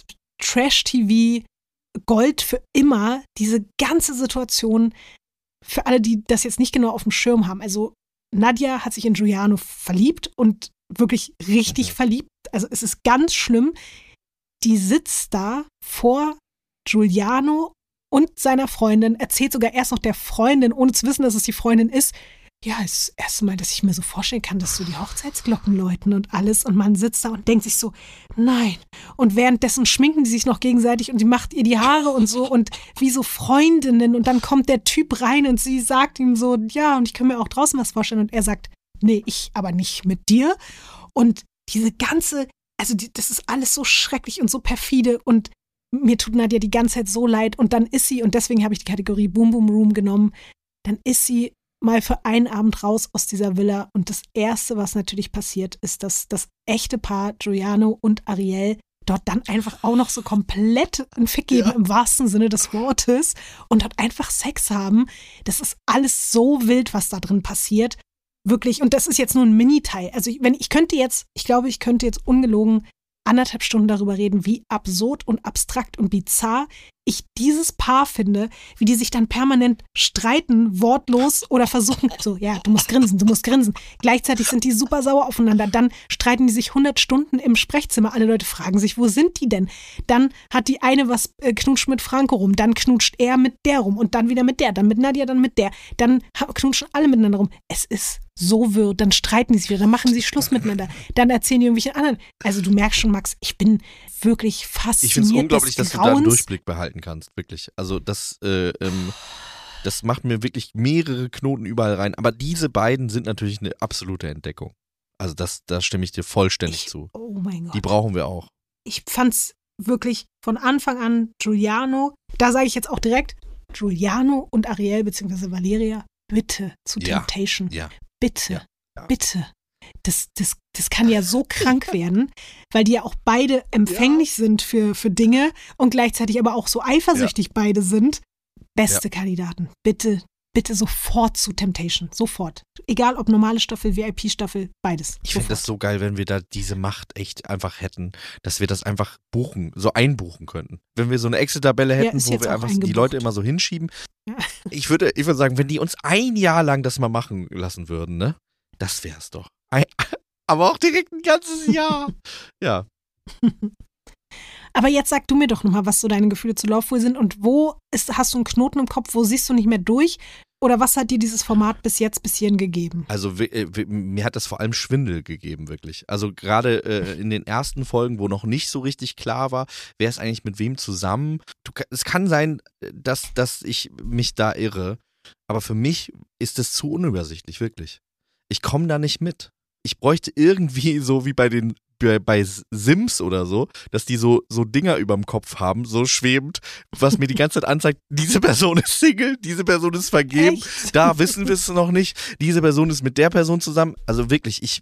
Trash-T V, Gold für immer, diese ganze Situation, für alle, die das jetzt nicht genau auf dem Schirm haben. Also Nadia hat sich in Giuliano verliebt und wirklich richtig Mhm. verliebt. Also es ist ganz schlimm. Die sitzt da vor Giuliano und seiner Freundin, erzählt sogar erst noch der Freundin, ohne zu wissen, dass es die Freundin ist. Ja, es ist das erste Mal, dass ich mir so vorstellen kann, dass so die Hochzeitsglocken läuten und alles. Und man sitzt da und denkt sich so, nein. Und währenddessen schminken die sich noch gegenseitig und sie macht ihr die Haare und so und wie so Freundinnen. Und dann kommt der Typ rein und sie sagt ihm so, ja, und ich kann mir auch draußen was vorstellen. Und er sagt, nee, ich aber nicht mit dir. Und diese ganze, also die, das ist alles so schrecklich und so perfide und mir tut Nadia die ganze Zeit so leid. Und dann ist sie, und deswegen habe ich die Kategorie Boom Boom Room genommen, dann ist sie mal für einen Abend raus aus dieser Villa. Und das Erste, was natürlich passiert, ist, dass das echte Paar Giuliano und Ariel dort dann einfach auch noch so komplett einen Fick geben, Ja. im wahrsten Sinne des Wortes, und dort einfach Sex haben. Das ist alles so wild, was da drin passiert. Wirklich, und das ist jetzt nur ein Mini-Teil. Also ich- wenn ich könnte jetzt, ich glaube, ich könnte jetzt ungelogen anderthalb Stunden darüber reden, wie absurd und abstrakt und bizarr ich dieses Paar finde, wie die sich dann permanent streiten, wortlos oder versuchen, so, ja, du musst grinsen, du musst grinsen. Gleichzeitig sind die super sauer aufeinander. Dann streiten die sich hundert Stunden im Sprechzimmer. Alle Leute fragen sich, wo sind die denn? Dann hat die eine was, äh, knutscht mit Franco rum, dann knutscht er mit der rum und dann wieder mit der, dann mit Nadia, dann mit der. Dann ha- knutschen alle miteinander rum. Es ist so wirr. Dann streiten die sich wieder, dann machen sie Schluss miteinander. Dann erzählen die irgendwelche anderen. Also du merkst schon, Max, ich bin wirklich fasziniert. Ich finde es unglaublich, des dass du da einen Grauens. Durchblick behalten kannst, wirklich. Also das, äh, ähm, das macht mir wirklich mehrere Knoten überall rein. Aber diese beiden sind natürlich eine absolute Entdeckung. Also das, da stimme ich dir vollständig Ich, zu. oh mein Gott. Die brauchen wir auch. Ich fand's wirklich von Anfang an Giuliano, da sage ich jetzt auch direkt, Giuliano und Ariel bzw. Valeria, bitte zu Ja. Temptation. Ja. Bitte, Ja. Ja. bitte. Das, das, das kann ja so krank werden, weil die ja auch beide empfänglich sind für, für Dinge und gleichzeitig aber auch so eifersüchtig beide sind. Beste Kandidaten. Bitte, bitte sofort zu Temptation. Sofort. Egal ob normale Staffel, V I P-Staffel, beides. Ich finde das so geil, wenn wir da diese Macht echt einfach hätten, dass wir das einfach buchen, so einbuchen könnten. Wenn wir so eine Excel-Tabelle Ja, hätten, ist wo jetzt wir auch einfach die eingebucht. Leute immer so hinschieben. Ja. Ich würde, ich würde sagen, wenn die uns ein Jahr lang das mal machen lassen würden, ne? Das wär's doch. Ein, aber auch direkt ein ganzes Jahr. Ja. Aber jetzt sag du mir doch nochmal, was so deine Gefühle zu Loveful sind und wo ist, hast du einen Knoten im Kopf, wo siehst du nicht mehr durch? Oder was hat dir dieses Format bis jetzt bis hierhin gegeben? Also w- äh, w- mir hat das vor allem Schwindel gegeben, wirklich. Also gerade äh, in den ersten Folgen, wo noch nicht so richtig klar war, wer ist eigentlich mit wem zusammen. Du, ka- es kann sein, dass, dass ich mich da irre, aber für mich ist es zu unübersichtlich, wirklich. Ich komme da nicht mit. Ich bräuchte irgendwie so wie bei den bei, bei Sims oder so, dass die so, so Dinger überm Kopf haben, so schwebend, was mir die ganze Zeit anzeigt, diese Person ist Single, diese Person ist vergeben, Echt? da wissen wir es noch nicht, diese Person ist mit der Person zusammen. Also wirklich, ich,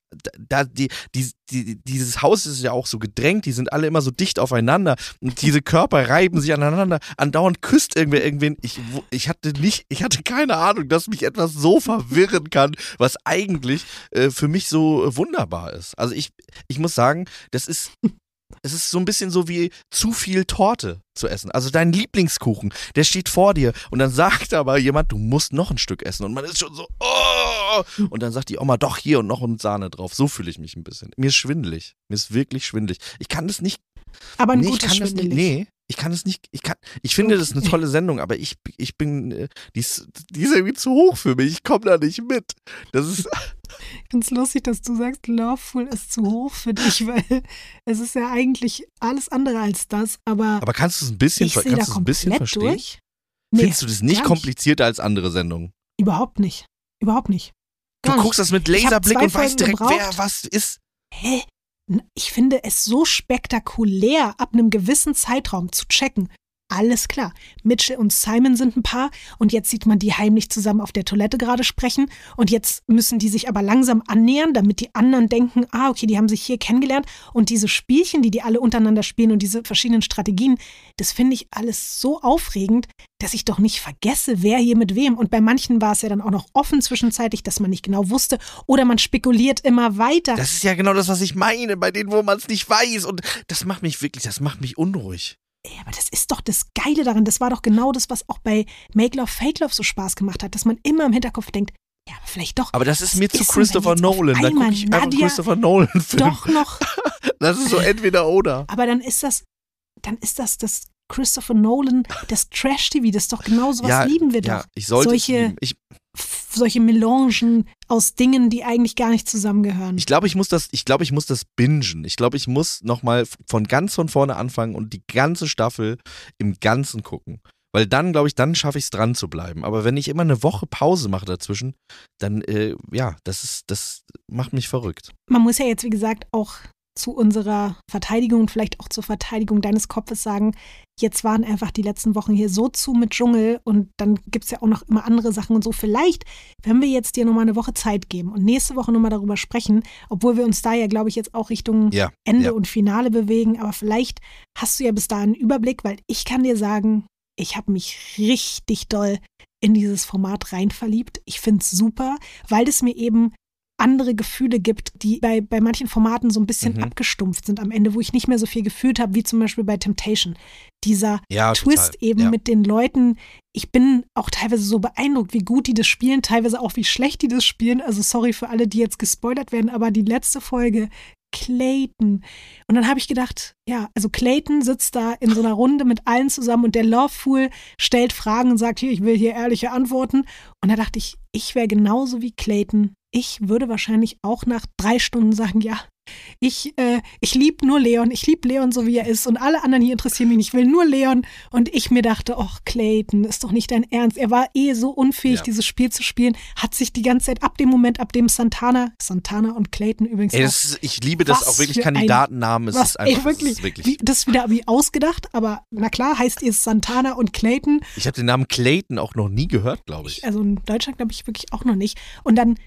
Da, die, die, die, dieses Haus ist ja auch so gedrängt, die sind alle immer so dicht aufeinander und diese Körper reiben sich aneinander, andauernd küsst irgendwer irgendwen. Ich, ich hatte nicht, ich hatte keine Ahnung, dass mich etwas so verwirren kann, was eigentlich äh, für mich so wunderbar ist. Also ich, ich muss sagen, das ist, es ist so ein bisschen so wie zu viel Torte zu essen. Also dein Lieblingskuchen, der steht vor dir und dann sagt aber jemand, du musst noch ein Stück essen und man ist schon so, oh! Und dann sagt die Oma, doch hier und noch eine Sahne drauf. So fühle ich mich ein bisschen. Mir ist schwindelig. Mir ist wirklich schwindelig. Ich kann das nicht. Aber ein nee, gutes ich kann das nicht, nee, ich kann es nicht. Ich kann. Ich finde, das ist eine tolle Sendung, aber ich, ich bin, äh, die ist, die ist irgendwie zu hoch für mich. Ich komme da nicht mit. Das ist. Ich finde es lustig, dass du sagst, Loveful ist zu hoch für dich, weil es ist ja eigentlich alles andere als das. Aber, aber kannst du es ein bisschen, ich kannst du ein bisschen verstehen? Durch. Nee, Findest du das nicht komplizierter als andere Sendungen? Überhaupt nicht. Überhaupt nicht. Gar du guckst nicht. Das mit Laserblick und weißt direkt, gebraucht. wer was ist. Hä? Ich finde es so spektakulär, ab einem gewissen Zeitraum zu checken. Alles klar. Mitchell und Simon sind ein Paar und jetzt sieht man die heimlich zusammen auf der Toilette gerade sprechen und jetzt müssen die sich aber langsam annähern, damit die anderen denken, ah, okay, die haben sich hier kennengelernt und diese Spielchen, die die alle untereinander spielen und diese verschiedenen Strategien, das finde ich alles so aufregend, dass ich doch nicht vergesse, wer hier mit wem. Und bei manchen war es ja dann auch noch offen zwischenzeitlich, dass man nicht genau wusste oder man spekuliert immer weiter. Das ist ja genau das, was ich meine, bei denen, wo man es nicht weiß und das macht mich wirklich, das macht mich unruhig. Ja, aber das ist doch das Geile daran. Das war doch genau das, was auch bei Make Love, Fake Love so Spaß gemacht hat, dass man immer im Hinterkopf denkt, ja, aber vielleicht doch. Aber das ist mir zu Christopher Nolan. Da gucke ich einfach einen Christopher Nolan-Film. Doch noch. Das ist so entweder oder. Aber dann ist das, dann ist das das Christopher Nolan, das Trash-T V, das ist doch genau so was ja, lieben wir ja, doch. Ich sollte solche, ich, solche Melangen aus Dingen, die eigentlich gar nicht zusammengehören. Ich glaube, ich muss das, ich glaube, ich muss das bingen. Ich glaube, ich muss nochmal von ganz von vorne anfangen und die ganze Staffel im Ganzen gucken. Weil dann, glaube ich, dann schaffe ich es dran zu bleiben. Aber wenn ich immer eine Woche Pause mache dazwischen, dann, äh, ja, das ist, das macht mich verrückt. Man muss ja jetzt, wie gesagt, auch zu unserer Verteidigung und vielleicht auch zur Verteidigung deines Kopfes sagen, jetzt waren einfach die letzten Wochen hier so zu mit Dschungel und dann gibt es ja auch noch immer andere Sachen und so. Vielleicht, wenn wir jetzt dir nochmal eine Woche Zeit geben und nächste Woche nochmal darüber sprechen, obwohl wir uns da ja, glaube ich, jetzt auch Richtung ja, Ende ja. und Finale bewegen, aber vielleicht hast du ja bis dahin einen Überblick, weil ich kann dir sagen, ich habe mich richtig doll in dieses Format rein verliebt. Ich finde es super, weil es mir eben andere Gefühle gibt, die bei, bei manchen Formaten so ein bisschen mhm. abgestumpft sind am Ende, wo ich nicht mehr so viel gefühlt habe, wie zum Beispiel bei Temptation. Dieser ja, Twist total. eben ja. mit den Leuten. Ich bin auch teilweise so beeindruckt, wie gut die das spielen, teilweise auch wie schlecht die das spielen. Also sorry für alle, die jetzt gespoilert werden, aber die letzte Folge, Clayton. Und dann habe ich gedacht, ja, also Clayton sitzt da in so einer Runde mit allen zusammen und der Lovefool stellt Fragen und sagt, hier, ich will hier ehrliche Antworten. Und da dachte ich, ich wäre genauso wie Clayton. Ich würde wahrscheinlich auch nach drei Stunden sagen, ja, ich, äh, ich liebe nur Leon, ich liebe Leon so wie er ist und alle anderen hier interessieren mich nicht, ich will nur Leon. Und ich mir dachte, ach Clayton, ist doch nicht dein Ernst. Er war eh so unfähig, ja. dieses Spiel zu spielen, hat sich die ganze Zeit ab dem Moment, ab dem Santana, Santana und Clayton übrigens ey, auch, das ist, ich liebe das was auch wirklich für Kandidatennamen. Es was, ist einfach, ey, wirklich, das ist wirklich. Wie, das ist wieder wie ausgedacht, aber na klar heißt ihr Santana und Clayton. Ich habe den Namen Clayton auch noch nie gehört, glaube ich. Also in Deutschland glaube ich wirklich auch noch nicht. Und dann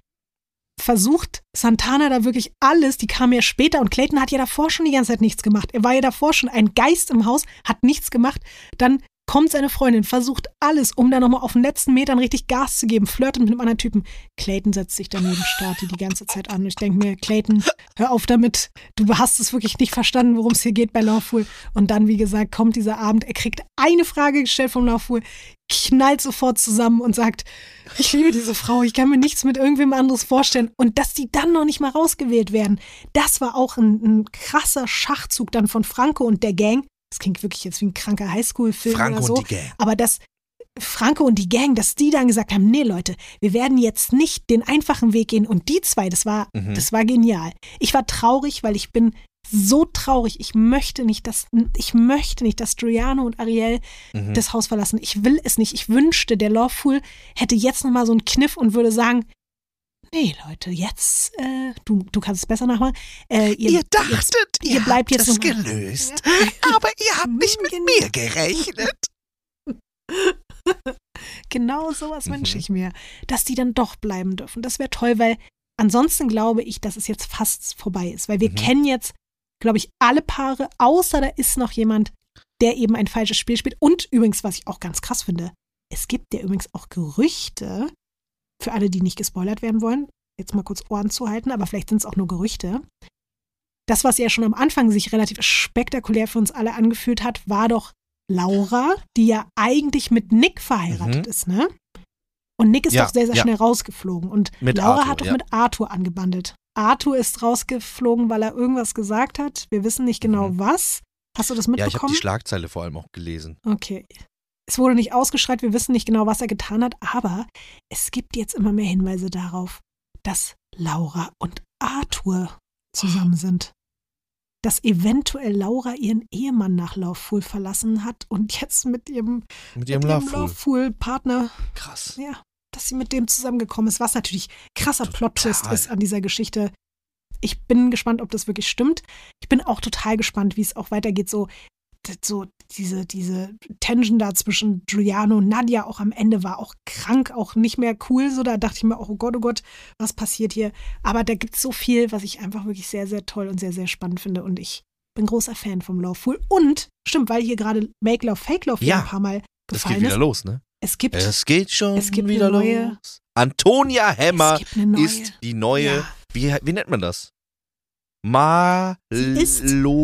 versucht Santana da wirklich alles, die kam ja später und Clayton hat ja davor schon die ganze Zeit nichts gemacht. Er war ja davor schon ein Geist im Haus, hat nichts gemacht. Dann kommt seine Freundin, versucht alles, um da nochmal auf den letzten Metern richtig Gas zu geben, flirtet mit einem anderen Typen. Clayton setzt sich daneben, starrt die die ganze Zeit an. Und ich denke mir, Clayton, hör auf damit. Du hast es wirklich nicht verstanden, worum es hier geht bei Lovefool. Und dann, wie gesagt, kommt dieser Abend. Er kriegt eine Frage gestellt vom Lovefool, knallt sofort zusammen und sagt, ich liebe diese Frau, ich kann mir nichts mit irgendwem anderes vorstellen. Und dass die dann noch nicht mal rausgewählt werden, das war auch ein, ein krasser Schachzug dann von Franco und der Gang. Das klingt wirklich jetzt wie ein kranker Highschool-Film Franco oder so. und die Gang. Aber dass Franco und die Gang, dass die dann gesagt haben, nee Leute, wir werden jetzt nicht den einfachen Weg gehen. Und die zwei, das war, Mhm. das war genial. Ich war traurig, weil ich bin so traurig. Ich möchte nicht, dass, ich möchte nicht, dass Giuliano und Ariel Mhm. das Haus verlassen. Ich will es nicht. Ich wünschte, der Lovefool hätte jetzt nochmal so einen Kniff und würde sagen, nee, Leute, jetzt, äh, du, du kannst es besser nachmachen. Äh, ihr, Ihr dachtet, ihr ihr bleibt habt jetzt es noch mal- gelöst, Ja. aber ihr habt nicht mit Genau. mir gerechnet. Genau sowas Mhm. wünsche ich mir, dass die dann doch bleiben dürfen. Das wäre toll, weil ansonsten glaube ich, dass es jetzt fast vorbei ist, weil wir Mhm. kennen jetzt, glaube ich, alle Paare, außer da ist noch jemand, der eben ein falsches Spiel spielt. Und übrigens, was ich auch ganz krass finde, es gibt ja übrigens auch Gerüchte, für alle, die nicht gespoilert werden wollen, jetzt mal kurz Ohren zu halten, aber vielleicht sind es auch nur Gerüchte. Das, was ja schon am Anfang sich relativ spektakulär für uns alle angefühlt hat, war doch Laura, die ja eigentlich mit Nick verheiratet Mhm. ist, ne? Und Nick ist Ja, doch sehr, sehr ja. schnell rausgeflogen. Und Mit Laura Arthur, hat doch ja. mit Arthur angebandelt. Arthur ist rausgeflogen, weil er irgendwas gesagt hat. Wir wissen nicht genau Mhm. was. Hast du das Ja, ich habe mitbekommen? die Schlagzeile vor allem auch gelesen. Okay. Es wurde nicht ausgeschreit, wir wissen nicht genau, was er getan hat, aber es gibt jetzt immer mehr Hinweise darauf, dass Laura und Arthur zusammen sind. Dass eventuell Laura ihren Ehemann nach Laufpool verlassen hat und jetzt mit ihrem, Mit ihrem mit ihrem Love-Fool. Laufpool-Partner, Krass. ja, dass sie mit dem zusammengekommen ist, was natürlich krasser Plot-Twist Total. ist an dieser Geschichte. Ich bin gespannt, ob das wirklich stimmt. Ich bin auch total gespannt, wie es auch weitergeht. So, so diese, diese Tension da zwischen Giuliano und Nadia auch am Ende war auch krank, auch nicht mehr cool. So, da dachte ich mir auch, oh Gott, oh Gott, was passiert hier? Aber da gibt es so viel, was ich einfach wirklich sehr, sehr toll und sehr, sehr spannend finde. Und ich bin großer Fan vom Love-Fool. Und, stimmt, weil hier gerade Make Love, Fake Love Ja, ein paar Mal Das gefallen geht wieder ist. los, ne? Es gibt, Es geht schon Es gibt wieder eine neue- los. Antonia Hemmer es gibt eine neue. ist die neue, Ja. wie, wie nennt man das? Malo. Sie ist-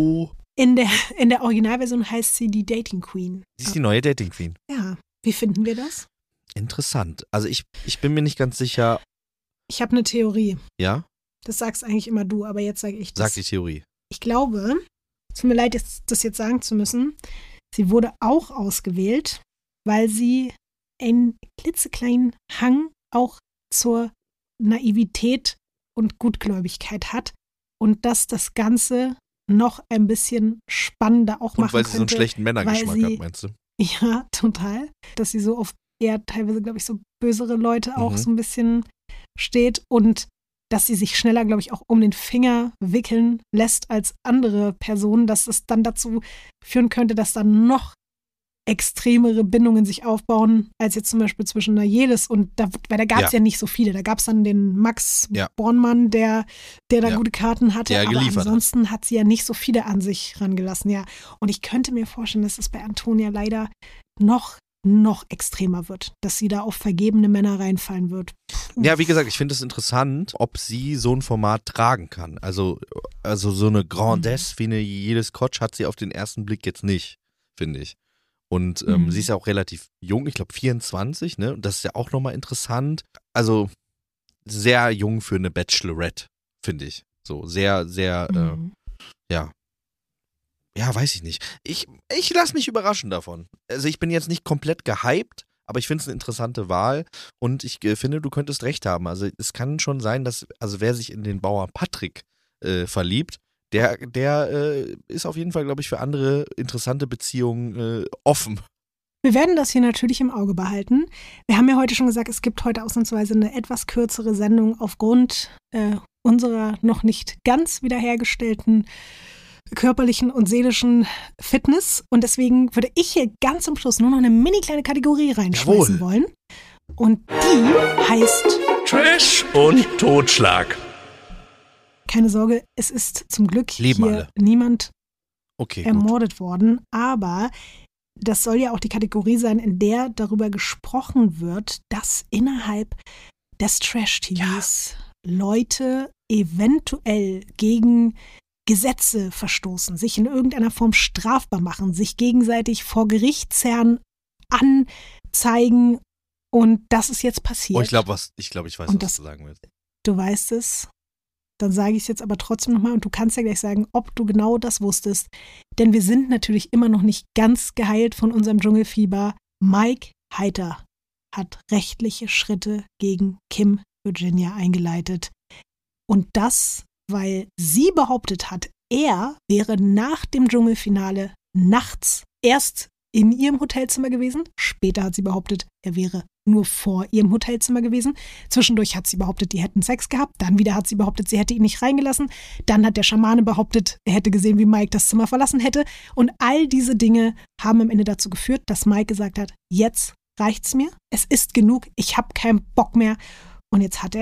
In der, in der Originalversion heißt sie die Dating Queen. Sie ist die neue Dating Queen. Ja, wie finden wir das? Interessant. Also ich, ich bin mir nicht ganz sicher, Ich habe eine Theorie. ja? Das sagst eigentlich immer du, aber jetzt sage ich das. Sag die Theorie. Ich glaube, es tut mir leid, jetzt, das jetzt sagen zu müssen, sie wurde auch ausgewählt, weil sie einen klitzekleinen Hang auch zur Naivität und Gutgläubigkeit hat und dass das Ganze noch ein bisschen spannender auch Und machen weil sie so einen könnte. schlechten Männergeschmack weil hat, sie- meinst du? Ja, total. Dass sie so auf eher teilweise, glaube ich, so bösere Leute auch Mhm. so ein bisschen steht und dass sie sich schneller, glaube ich, auch um den Finger wickeln lässt als andere Personen, dass es dann dazu führen könnte, dass dann noch extremere Bindungen sich aufbauen, als jetzt zum Beispiel zwischen Najelis und da, weil da gab es ja. Ja. nicht so viele. Da gab es dann den Max Ja. Bornmann, der, der da Ja. gute Karten hatte, Der aber geliefert hat. ansonsten hat sie ja nicht so viele an sich rangelassen, ja. Und ich könnte mir vorstellen, dass es bei Antonia leider noch, noch extremer wird, dass sie da auf vergebene Männer reinfallen wird. Ja, wie gesagt, ich finde es interessant, ob sie so ein Format tragen kann. Also, also so eine Grandesse wie eine jedes Kotsch hat sie auf den ersten Blick jetzt nicht, finde ich. Und ähm, Mhm. sie ist ja auch relativ jung, ich glaube vierundzwanzig, ne? Und das ist ja auch nochmal interessant. Also sehr jung für eine Bachelorette, finde ich. So sehr, sehr, Mhm. äh, ja. Ja, weiß ich nicht. Ich, ich lasse mich überraschen davon. Also ich bin jetzt nicht komplett gehypt, aber ich finde es eine interessante Wahl und ich äh, finde, du könntest recht haben. Also es kann schon sein, dass, also wer sich in den Bauer Patrick äh, verliebt, der, der äh, ist auf jeden Fall, glaube ich, für andere interessante Beziehungen äh, offen. Wir werden das hier natürlich im Auge behalten. Wir haben ja heute schon gesagt, es gibt heute ausnahmsweise eine etwas kürzere Sendung aufgrund äh, unserer noch nicht ganz wiederhergestellten körperlichen und seelischen Fitness. Und deswegen würde ich hier ganz zum Schluss nur noch eine mini kleine Kategorie reinschmeißen Jawohl. wollen. Und die heißt, Trash und Totschlag. keine Sorge, es ist zum Glück Leben hier alle. niemand Okay, gut. ermordet worden, aber das soll ja auch die Kategorie sein, in der darüber gesprochen wird, dass innerhalb des Trash-T Vs Leute eventuell gegen Gesetze verstoßen, sich in irgendeiner Form strafbar machen, sich gegenseitig vor Gerichtsherren anzeigen und das ist jetzt passiert. Oh, ich glaube, was, ich glaube, ich weiß, Und was das- du sagen willst. Du weißt es. Dann sage ich es jetzt aber trotzdem nochmal und du kannst ja gleich sagen, ob du genau das wusstest. Denn wir sind natürlich immer noch nicht ganz geheilt von unserem Dschungelfieber. Mike Heiter hat rechtliche Schritte gegen Kim Virginia eingeleitet. Und das, weil sie behauptet hat, er wäre nach dem Dschungelfinale nachts erst in ihrem Hotelzimmer gewesen. Später hat sie behauptet, er wäre nur vor ihrem Hotelzimmer gewesen. Zwischendurch hat sie behauptet, die hätten Sex gehabt. Dann wieder hat sie behauptet, sie hätte ihn nicht reingelassen. Dann hat der Schamane behauptet, er hätte gesehen, wie Mike das Zimmer verlassen hätte. Und all diese Dinge haben am Ende dazu geführt, dass Mike gesagt hat, jetzt reicht's mir. Es ist genug. Ich habe keinen Bock mehr. Und jetzt hat er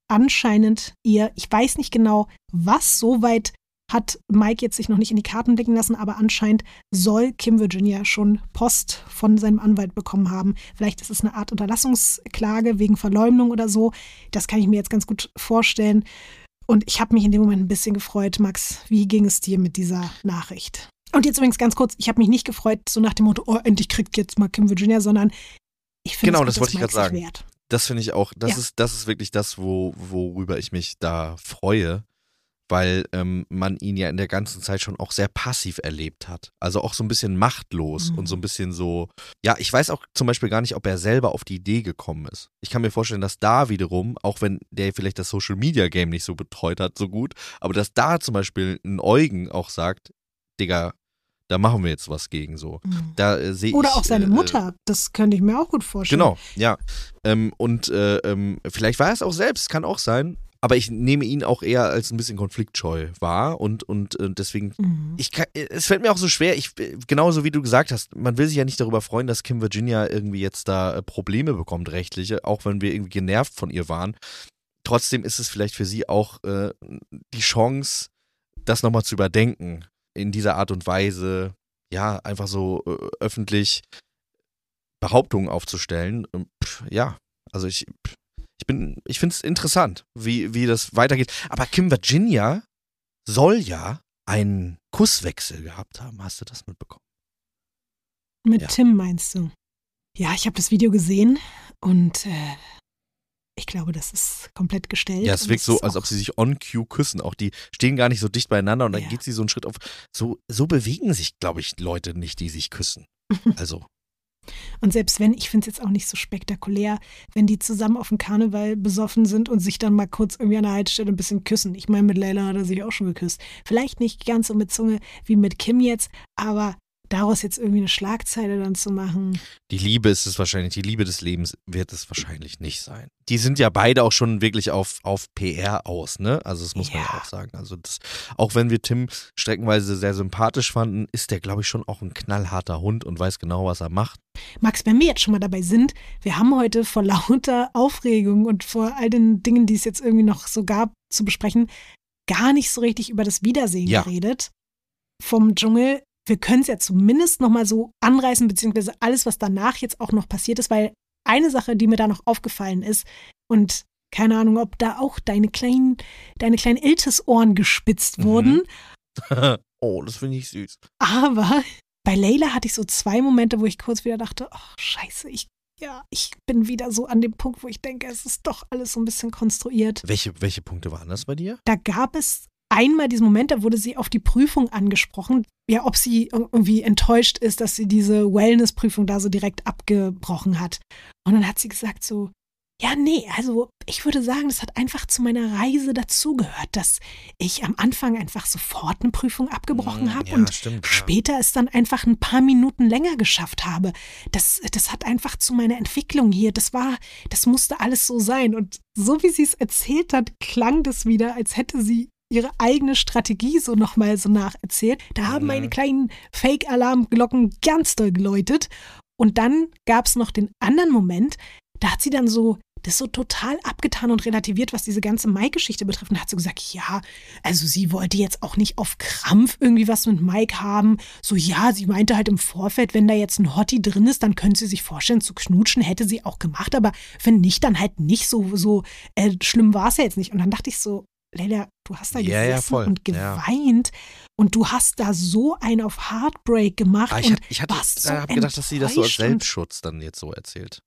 anscheinend ihr, ich weiß nicht genau, was so weit hat Mike jetzt sich noch nicht in die Karten blicken lassen, aber anscheinend soll Kim Virginia schon Post von seinem Anwalt bekommen haben. Vielleicht ist es eine Art Unterlassungsklage wegen Verleumdung oder so. Das kann ich mir jetzt ganz gut vorstellen. Und ich habe mich in dem Moment ein bisschen gefreut. Max, wie ging es dir mit dieser Nachricht? Und jetzt übrigens ganz kurz, ich habe mich nicht gefreut, so nach dem Motto, oh, endlich kriegt jetzt mal Kim Virginia, sondern ich finde, genau, es das wollte ich gerade sagen. Wert. Das finde ich auch, das, ja. ist, das ist wirklich das, wo, worüber ich mich da freue, weil ähm, man ihn ja in der ganzen Zeit schon auch sehr passiv erlebt hat. Also auch so ein bisschen machtlos mhm. und so ein bisschen so, ja, ich weiß auch zum Beispiel gar nicht, ob er selber auf die Idee gekommen ist. Ich kann mir vorstellen, dass da wiederum, auch wenn der vielleicht das Social-Media-Game nicht so betreut hat, so gut, aber dass da zum Beispiel ein Eugen auch sagt, Digga, da machen wir jetzt was gegen so. Mhm. Da äh, sehe ich. Oder auch seine äh, Mutter, das könnte ich mir auch gut vorstellen. Genau, ja. Ähm, und äh, ähm, vielleicht war er es auch selbst, kann auch sein. Aber ich nehme ihn auch eher als ein bisschen konfliktscheu wahr und, und äh, deswegen, mhm. ich kann, es fällt mir auch so schwer, ich, genauso wie du gesagt hast, man will sich ja nicht darüber freuen, dass Kim Virginia irgendwie jetzt da äh, Probleme bekommt, rechtliche, auch wenn wir irgendwie genervt von ihr waren. Trotzdem ist es vielleicht für sie auch äh, die Chance, das nochmal zu überdenken, in dieser Art und Weise, ja, einfach so äh, öffentlich Behauptungen aufzustellen. Pff, ja, also ich... Pff, Ich bin, ich finde es interessant, wie, wie das weitergeht. Aber Kim Virginia soll ja einen Kusswechsel gehabt haben. Hast du das mitbekommen? Mit ja. Tim meinst du? Ja, ich habe das Video gesehen und äh, ich glaube, das ist komplett gestellt. Ja, es wirkt so, als ob sie sich on cue küssen. Auch die stehen gar nicht so dicht beieinander und dann ja. geht sie so einen Schritt auf. So, so bewegen sich, glaube ich, Leute nicht, die sich küssen. Also. Und selbst wenn, ich finde es jetzt auch nicht so spektakulär, wenn die zusammen auf dem Karneval besoffen sind und sich dann mal kurz irgendwie an der Haltestelle ein bisschen küssen. Ich meine, mit Layla hat er sich auch schon geküsst. Vielleicht nicht ganz so mit Zunge wie mit Kim jetzt, aber daraus jetzt irgendwie eine Schlagzeile dann zu machen. Die Liebe ist es wahrscheinlich, die Liebe des Lebens wird es wahrscheinlich nicht sein. Die sind ja beide auch schon wirklich auf, auf P R aus, ne? Also das muss man ja auch sagen. Also das, auch wenn wir Tim streckenweise sehr sympathisch fanden, ist der, glaube ich, schon auch ein knallharter Hund und weiß genau, was er macht. Max, wenn wir jetzt schon mal dabei sind, wir haben heute vor lauter Aufregung und vor all den Dingen, die es jetzt irgendwie noch so gab zu besprechen, gar nicht so richtig über das Wiedersehen ja. geredet vom Dschungel. Wir können es ja zumindest noch mal so anreißen, beziehungsweise alles, was danach jetzt auch noch passiert ist, weil eine Sache, die mir da noch aufgefallen ist und keine Ahnung, ob da auch deine kleinen, deine kleinen Iltis-Ohren gespitzt wurden. Mhm. Oh, das finde ich süß. Aber bei Layla hatte ich so zwei Momente, wo ich kurz wieder dachte, oh scheiße, ich, ja, ich bin wieder so an dem Punkt, wo ich denke, es ist doch alles so ein bisschen konstruiert. Welche, welche Punkte waren das bei dir? Da gab es einmal diesen Moment, da wurde sie auf die Prüfung angesprochen, ja, ob sie irgendwie enttäuscht ist, dass sie diese Wellness-Prüfung da so direkt abgebrochen hat. Und dann hat sie gesagt so, ja, nee, also ich würde sagen, das hat einfach zu meiner Reise dazugehört, dass ich am Anfang einfach sofort eine Prüfung abgebrochen habe ja, und stimmt, ja. später es dann einfach ein paar Minuten länger geschafft habe. Das, das hat einfach zu meiner Entwicklung hier, das war, das musste alles so sein. Und so wie sie es erzählt hat, klang das wieder, als hätte sie ihre eigene Strategie so nochmal so nacherzählt. Da haben Mhm. meine kleinen Fake-Alarmglocken ganz doll geläutet. Und dann gab es noch den anderen Moment, da hat sie dann so das so total abgetan und relativiert, was diese ganze Mike-Geschichte betrifft. Und hat so gesagt, ja, also sie wollte jetzt auch nicht auf Krampf irgendwie was mit Mike haben. So, ja, sie meinte halt im Vorfeld, wenn da jetzt ein Hottie drin ist, dann könnte sie sich vorstellen zu knutschen, hätte sie auch gemacht. Aber wenn nicht, dann halt nicht so, so äh, schlimm war es ja jetzt nicht. Und dann dachte ich so, Leila, du hast da Ja, gesessen ja, voll. und geweint und du hast da so einen auf Heartbreak gemacht. Ah, ich und hatte, ich hatte, warst so äh, hab gedacht, dass sie das so als enttäuscht und- Selbstschutz dann jetzt so erzählt.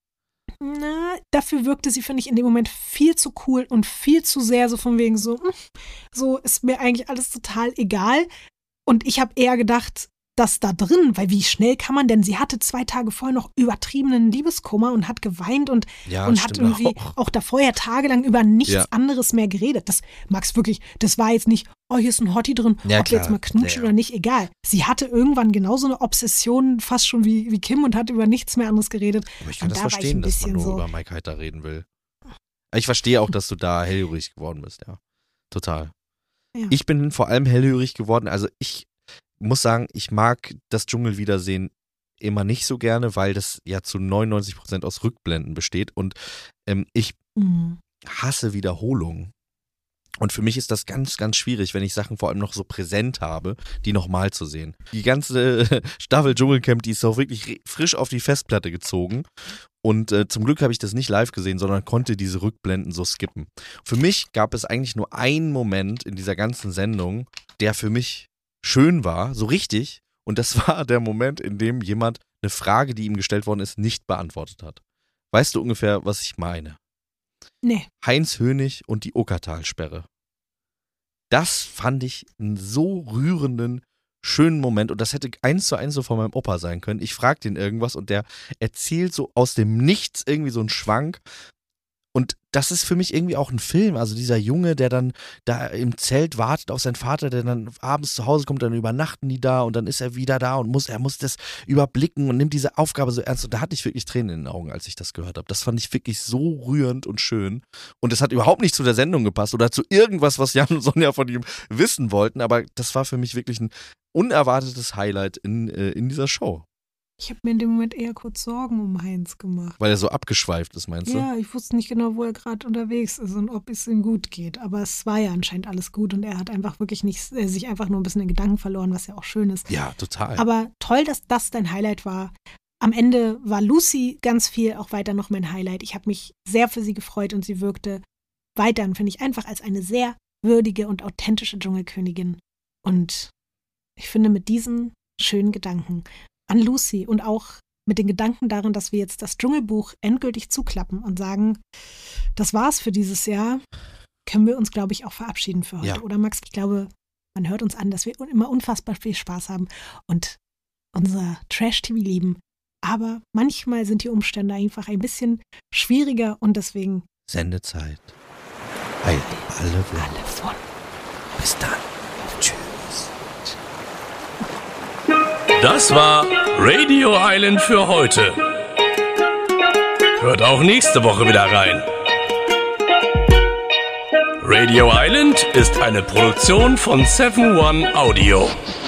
Na, dafür wirkte sie, finde ich, in dem Moment viel zu cool und viel zu sehr so von wegen so, hm, so ist mir eigentlich alles total egal. Und ich habe eher gedacht, dass da drin, weil wie schnell kann man denn, sie hatte zwei Tage vorher noch übertriebenen Liebeskummer und hat geweint und, Ja, und hat stimmt irgendwie auch. auch davor ja tagelang über nichts Ja. anderes mehr geredet. Das, Max, wirklich, das war jetzt nicht, oh, hier ist ein Hottie drin, Ja, ob wir jetzt klar. mal knutschen Ja. oder nicht, egal. Sie hatte irgendwann genauso eine Obsession, fast schon wie, wie Kim, und hat über nichts mehr anderes geredet. Aber ich kann Und das da war ich verstehen, ein dass man bisschen nur so- über Mike Heiter reden will. Ich verstehe auch, dass du da hellhörig geworden bist, ja. Total. Ja. Ich bin vor allem hellhörig geworden. Also ich muss sagen, ich mag das Dschungelwiedersehen immer nicht so gerne, weil das ja zu neunundneunzig Prozent aus Rückblenden besteht. Und ähm, ich Mhm. hasse Wiederholungen. Und für mich ist das ganz, ganz schwierig, wenn ich Sachen vor allem noch so präsent habe, die nochmal zu sehen. Die ganze Staffel Dschungelcamp, die ist auch wirklich frisch auf die Festplatte gezogen. Und äh, zum Glück habe ich das nicht live gesehen, sondern konnte diese Rückblenden so skippen. Für mich gab es eigentlich nur einen Moment in dieser ganzen Sendung, der für mich schön war, so richtig. Und das war der Moment, in dem jemand eine Frage, die ihm gestellt worden ist, nicht beantwortet hat. Weißt du ungefähr, was ich meine? Nee. Heinz Hönig und die Okertalsperre. Das fand ich einen so rührenden, schönen Moment und das hätte eins zu eins so von meinem Opa sein können. Ich frage den irgendwas und der erzählt so aus dem Nichts irgendwie so einen Schwank. Und das ist für mich irgendwie auch ein Film. Also dieser Junge, der dann da im Zelt wartet auf seinen Vater, der dann abends zu Hause kommt, dann übernachten die da und dann ist er wieder da und muss, er muss das überblicken und nimmt diese Aufgabe so ernst. Und da hatte ich wirklich Tränen in den Augen, als ich das gehört habe. Das fand ich wirklich so rührend und schön. Und es hat überhaupt nicht zu der Sendung gepasst oder zu irgendwas, was Jan und Sonja von ihm wissen wollten. Aber das war für mich wirklich ein unerwartetes Highlight in, äh, in dieser Show. Ich habe mir in dem Moment eher kurz Sorgen um Heinz gemacht. Weil er so abgeschweift ist, meinst du? Ja, ich wusste nicht genau, wo er gerade unterwegs ist und ob es ihm gut geht. Aber es war ja anscheinend alles gut und er hat einfach wirklich nicht, äh, sich einfach nur ein bisschen in Gedanken verloren, was ja auch schön ist. Ja, total. Aber toll, dass das dein Highlight war. Am Ende war Lucy ganz viel auch weiter noch mein Highlight. Ich habe mich sehr für sie gefreut und sie wirkte weiterhin, finde ich, einfach als eine sehr würdige und authentische Dschungelkönigin. Und ich finde, mit diesen schönen Gedanken an Lucy und auch mit den Gedanken darin, dass wir jetzt das Dschungelbuch endgültig zuklappen und sagen, das war's für dieses Jahr, können wir uns, glaube ich, auch verabschieden für heute. Ja. Oder Max, ich glaube, man hört uns an, dass wir immer unfassbar viel Spaß haben und unser Trash-T V lieben. Aber manchmal sind die Umstände einfach ein bisschen schwieriger und deswegen Sendezeit. Heilt alle Wunden. alle von. Bis dann. Tschüss. Das war Radio Island für heute. Hört auch nächste Woche wieder rein. Radio Island ist eine Produktion von seven one Audio.